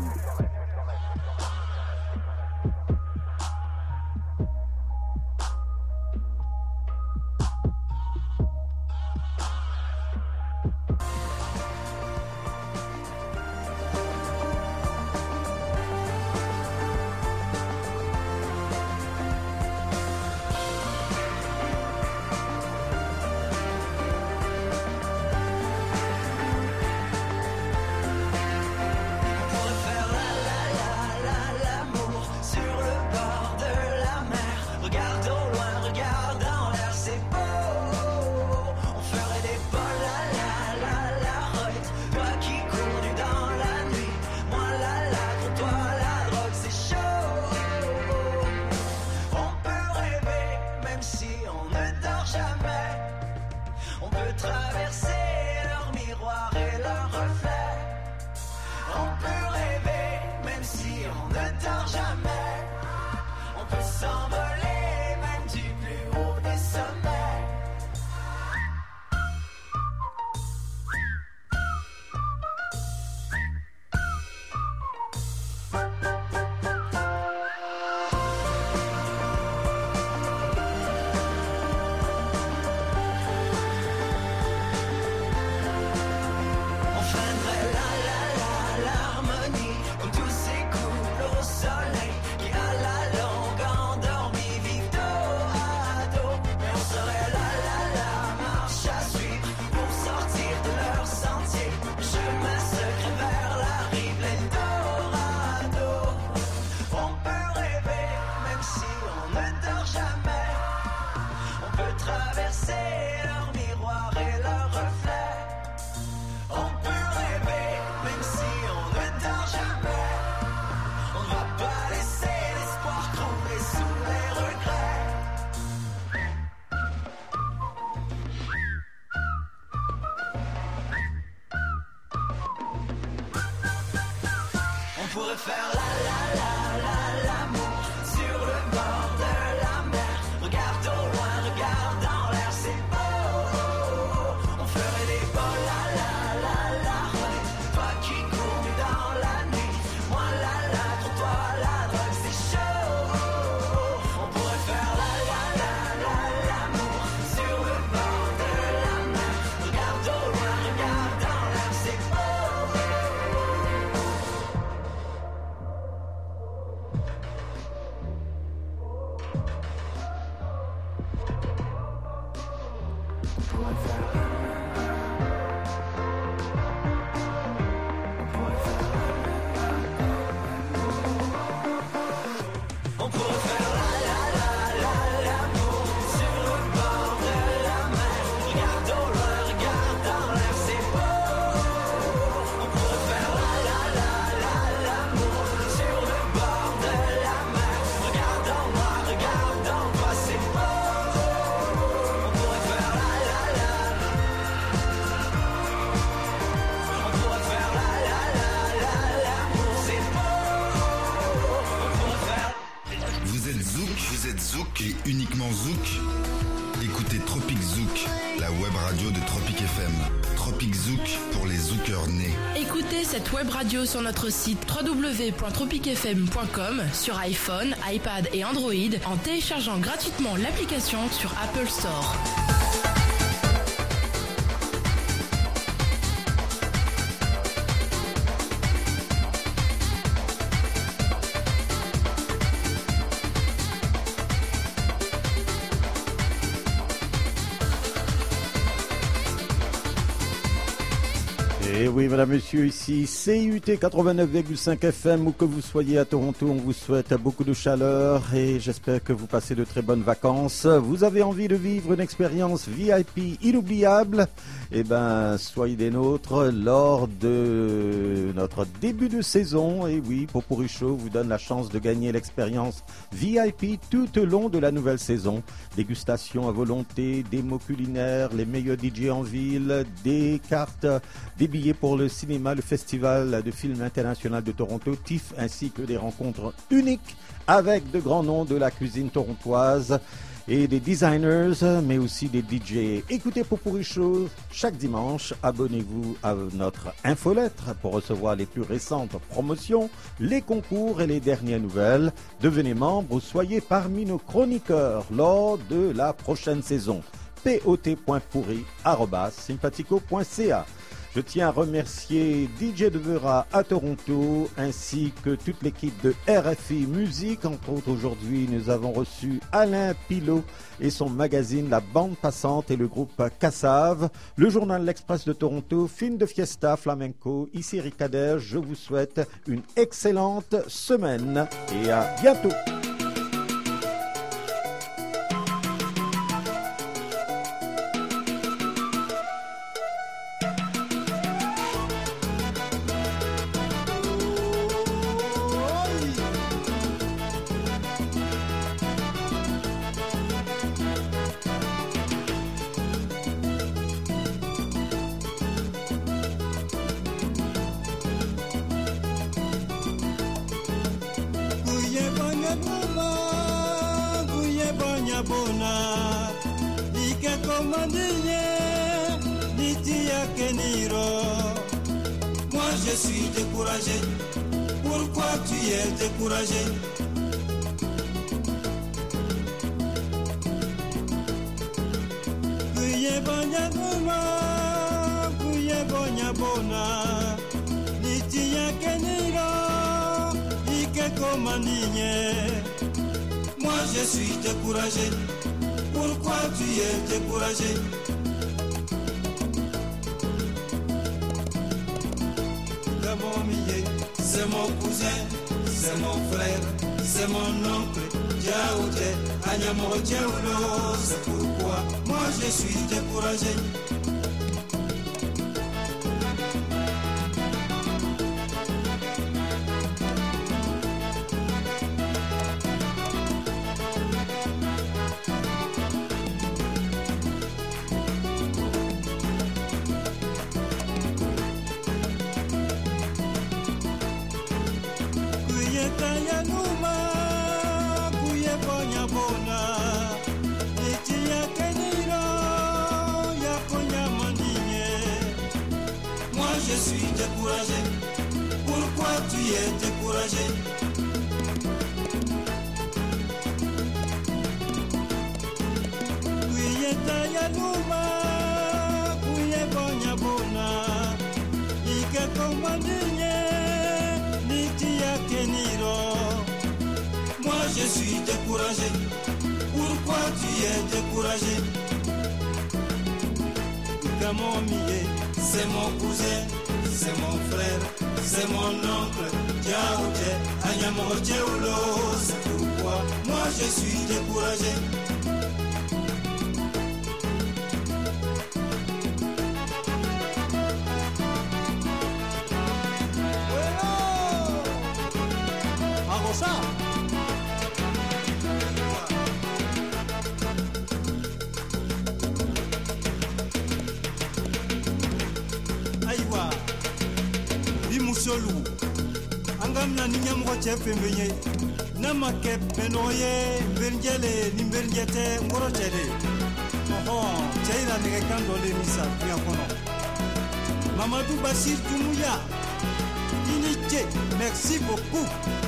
pourrait faire la la la la l'amour sur le bord de la mer. Regarde au loin, regarde dans l'air, c'est beau. On ferait des beaux la la la la. Toi qui cours dans la nuit, moi la la, pour toi la drogue c'est chaud. On pourrait faire la la la la l'amour sur le bord de la mer. Regarde au loin, regarde dans l'air, c'est beau. On pourrait faire la la la la l'amour sur le bord de la mer. Regarde au loin, regarde Zouk? Écoutez Tropic Zouk, la web radio de Tropic F M. Tropic Zouk pour les zoukeurs nés. Écoutez cette web radio sur notre site w w w point tropic f m point com, sur iPhone, iPad et Android, en téléchargeant gratuitement l'application sur Apple Store. Et oui, madame, monsieur, ici C U T quatre-vingt-neuf virgule cinq F M, où que vous soyez à Toronto, on vous souhaite beaucoup de chaleur et j'espère que vous passez de très bonnes vacances. Vous avez envie de vivre une expérience V I P inoubliable? Eh bien, soyez des nôtres lors de notre début de saison. Et oui, Popurrí Show vous donne la chance de gagner l'expérience V I P tout au long de la nouvelle saison. Dégustation à volonté, démos culinaires, les meilleurs D J en ville, des cartes, des billets pour le cinéma, le Festival de films international de Toronto, T I F, ainsi que des rencontres uniques avec de grands noms de la cuisine torontoise et des designers, mais aussi des D J. Écoutez Popurrí Show chaque dimanche. Abonnez-vous à notre infolettre pour recevoir les plus récentes promotions, les concours et les dernières nouvelles. Devenez membre ou soyez parmi nos chroniqueurs lors de la prochaine saison. pot point pourri arobase sympatico point c a. Je tiens à remercier D J Devera à Toronto ainsi que toute l'équipe de R F I Musique. Entre autres, aujourd'hui, nous avons reçu Alain Pilot et son magazine La Bande Passante et le groupe Kassav, le journal L'Express de Toronto, Film de Fiesta Flamenco. Ici Ricader, je vous souhaite une excellente semaine et à bientôt. Moi je suis découragé. Pourquoi tu es découragé? Kuye banya buma, kuye banya bona, nitia keniro, ike komandinye. Moi je suis découragé. Pourquoi tu es découragé? C'est mon cousin, c'est mon frère, c'est mon oncle, Djaoudé, Agnamo Djaoulo. C'est pourquoi moi je suis découragé. Je suis découragé. Pourquoi tu es découragé? Kuye tayaluma, kuye bonya bona, ike komandinye, nitia keniro. Moi je suis découragé. Pourquoi tu es découragé? Kamomiye, c'est mon cousin. C'est mon frère, c'est mon oncle, Djaoudé, Agnamo Djaoulo. C'est pourquoi moi je suis découragé. Angam na ninyam ko chefe mbenye nama ke benoye berngele ni berngete ngoro chele oho cheira ne kando le misa pia kono Mamadou Bassir Doumbouya Inité merci beaucoup.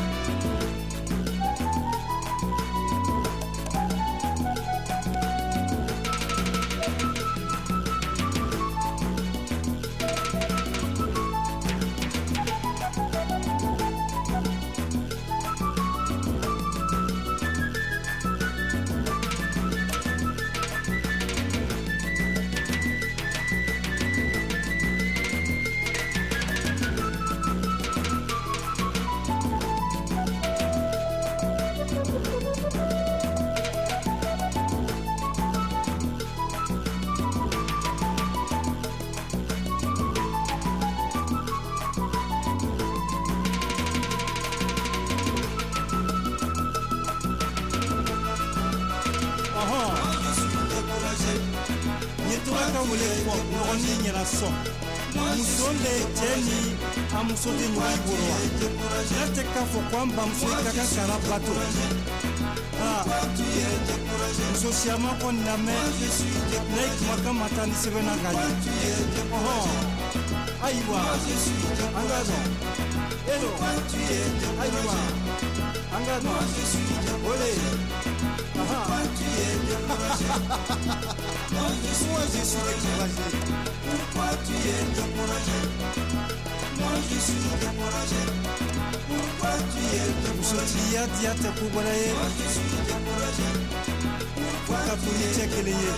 Socialement qu'on n'a même Nek Makamatan Sevena Gadi. Oh, Aïwa, Angado, Hello, Aïwa, Angado, Olé, Aha, moi je suis découragé. Pourquoi tu es découragé? Moi je suis découragé. Pourquoi tu es découragé? Moi je suis découragé. Pourquoi tu es découragé?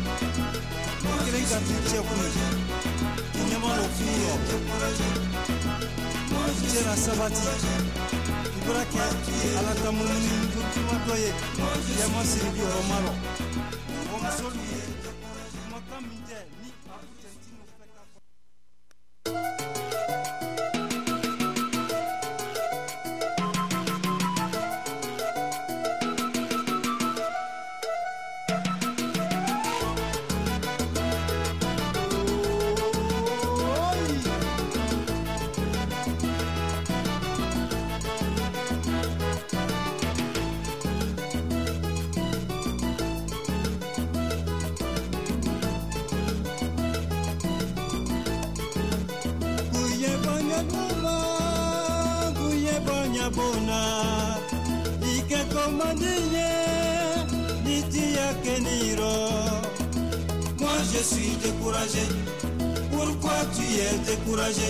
Moi je suis découragé. Pourquoi tu es découragé?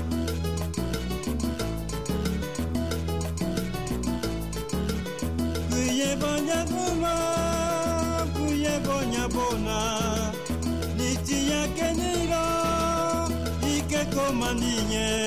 Kuye banya kuma, kuye banya bona, niti ya keniro, ike komandinye.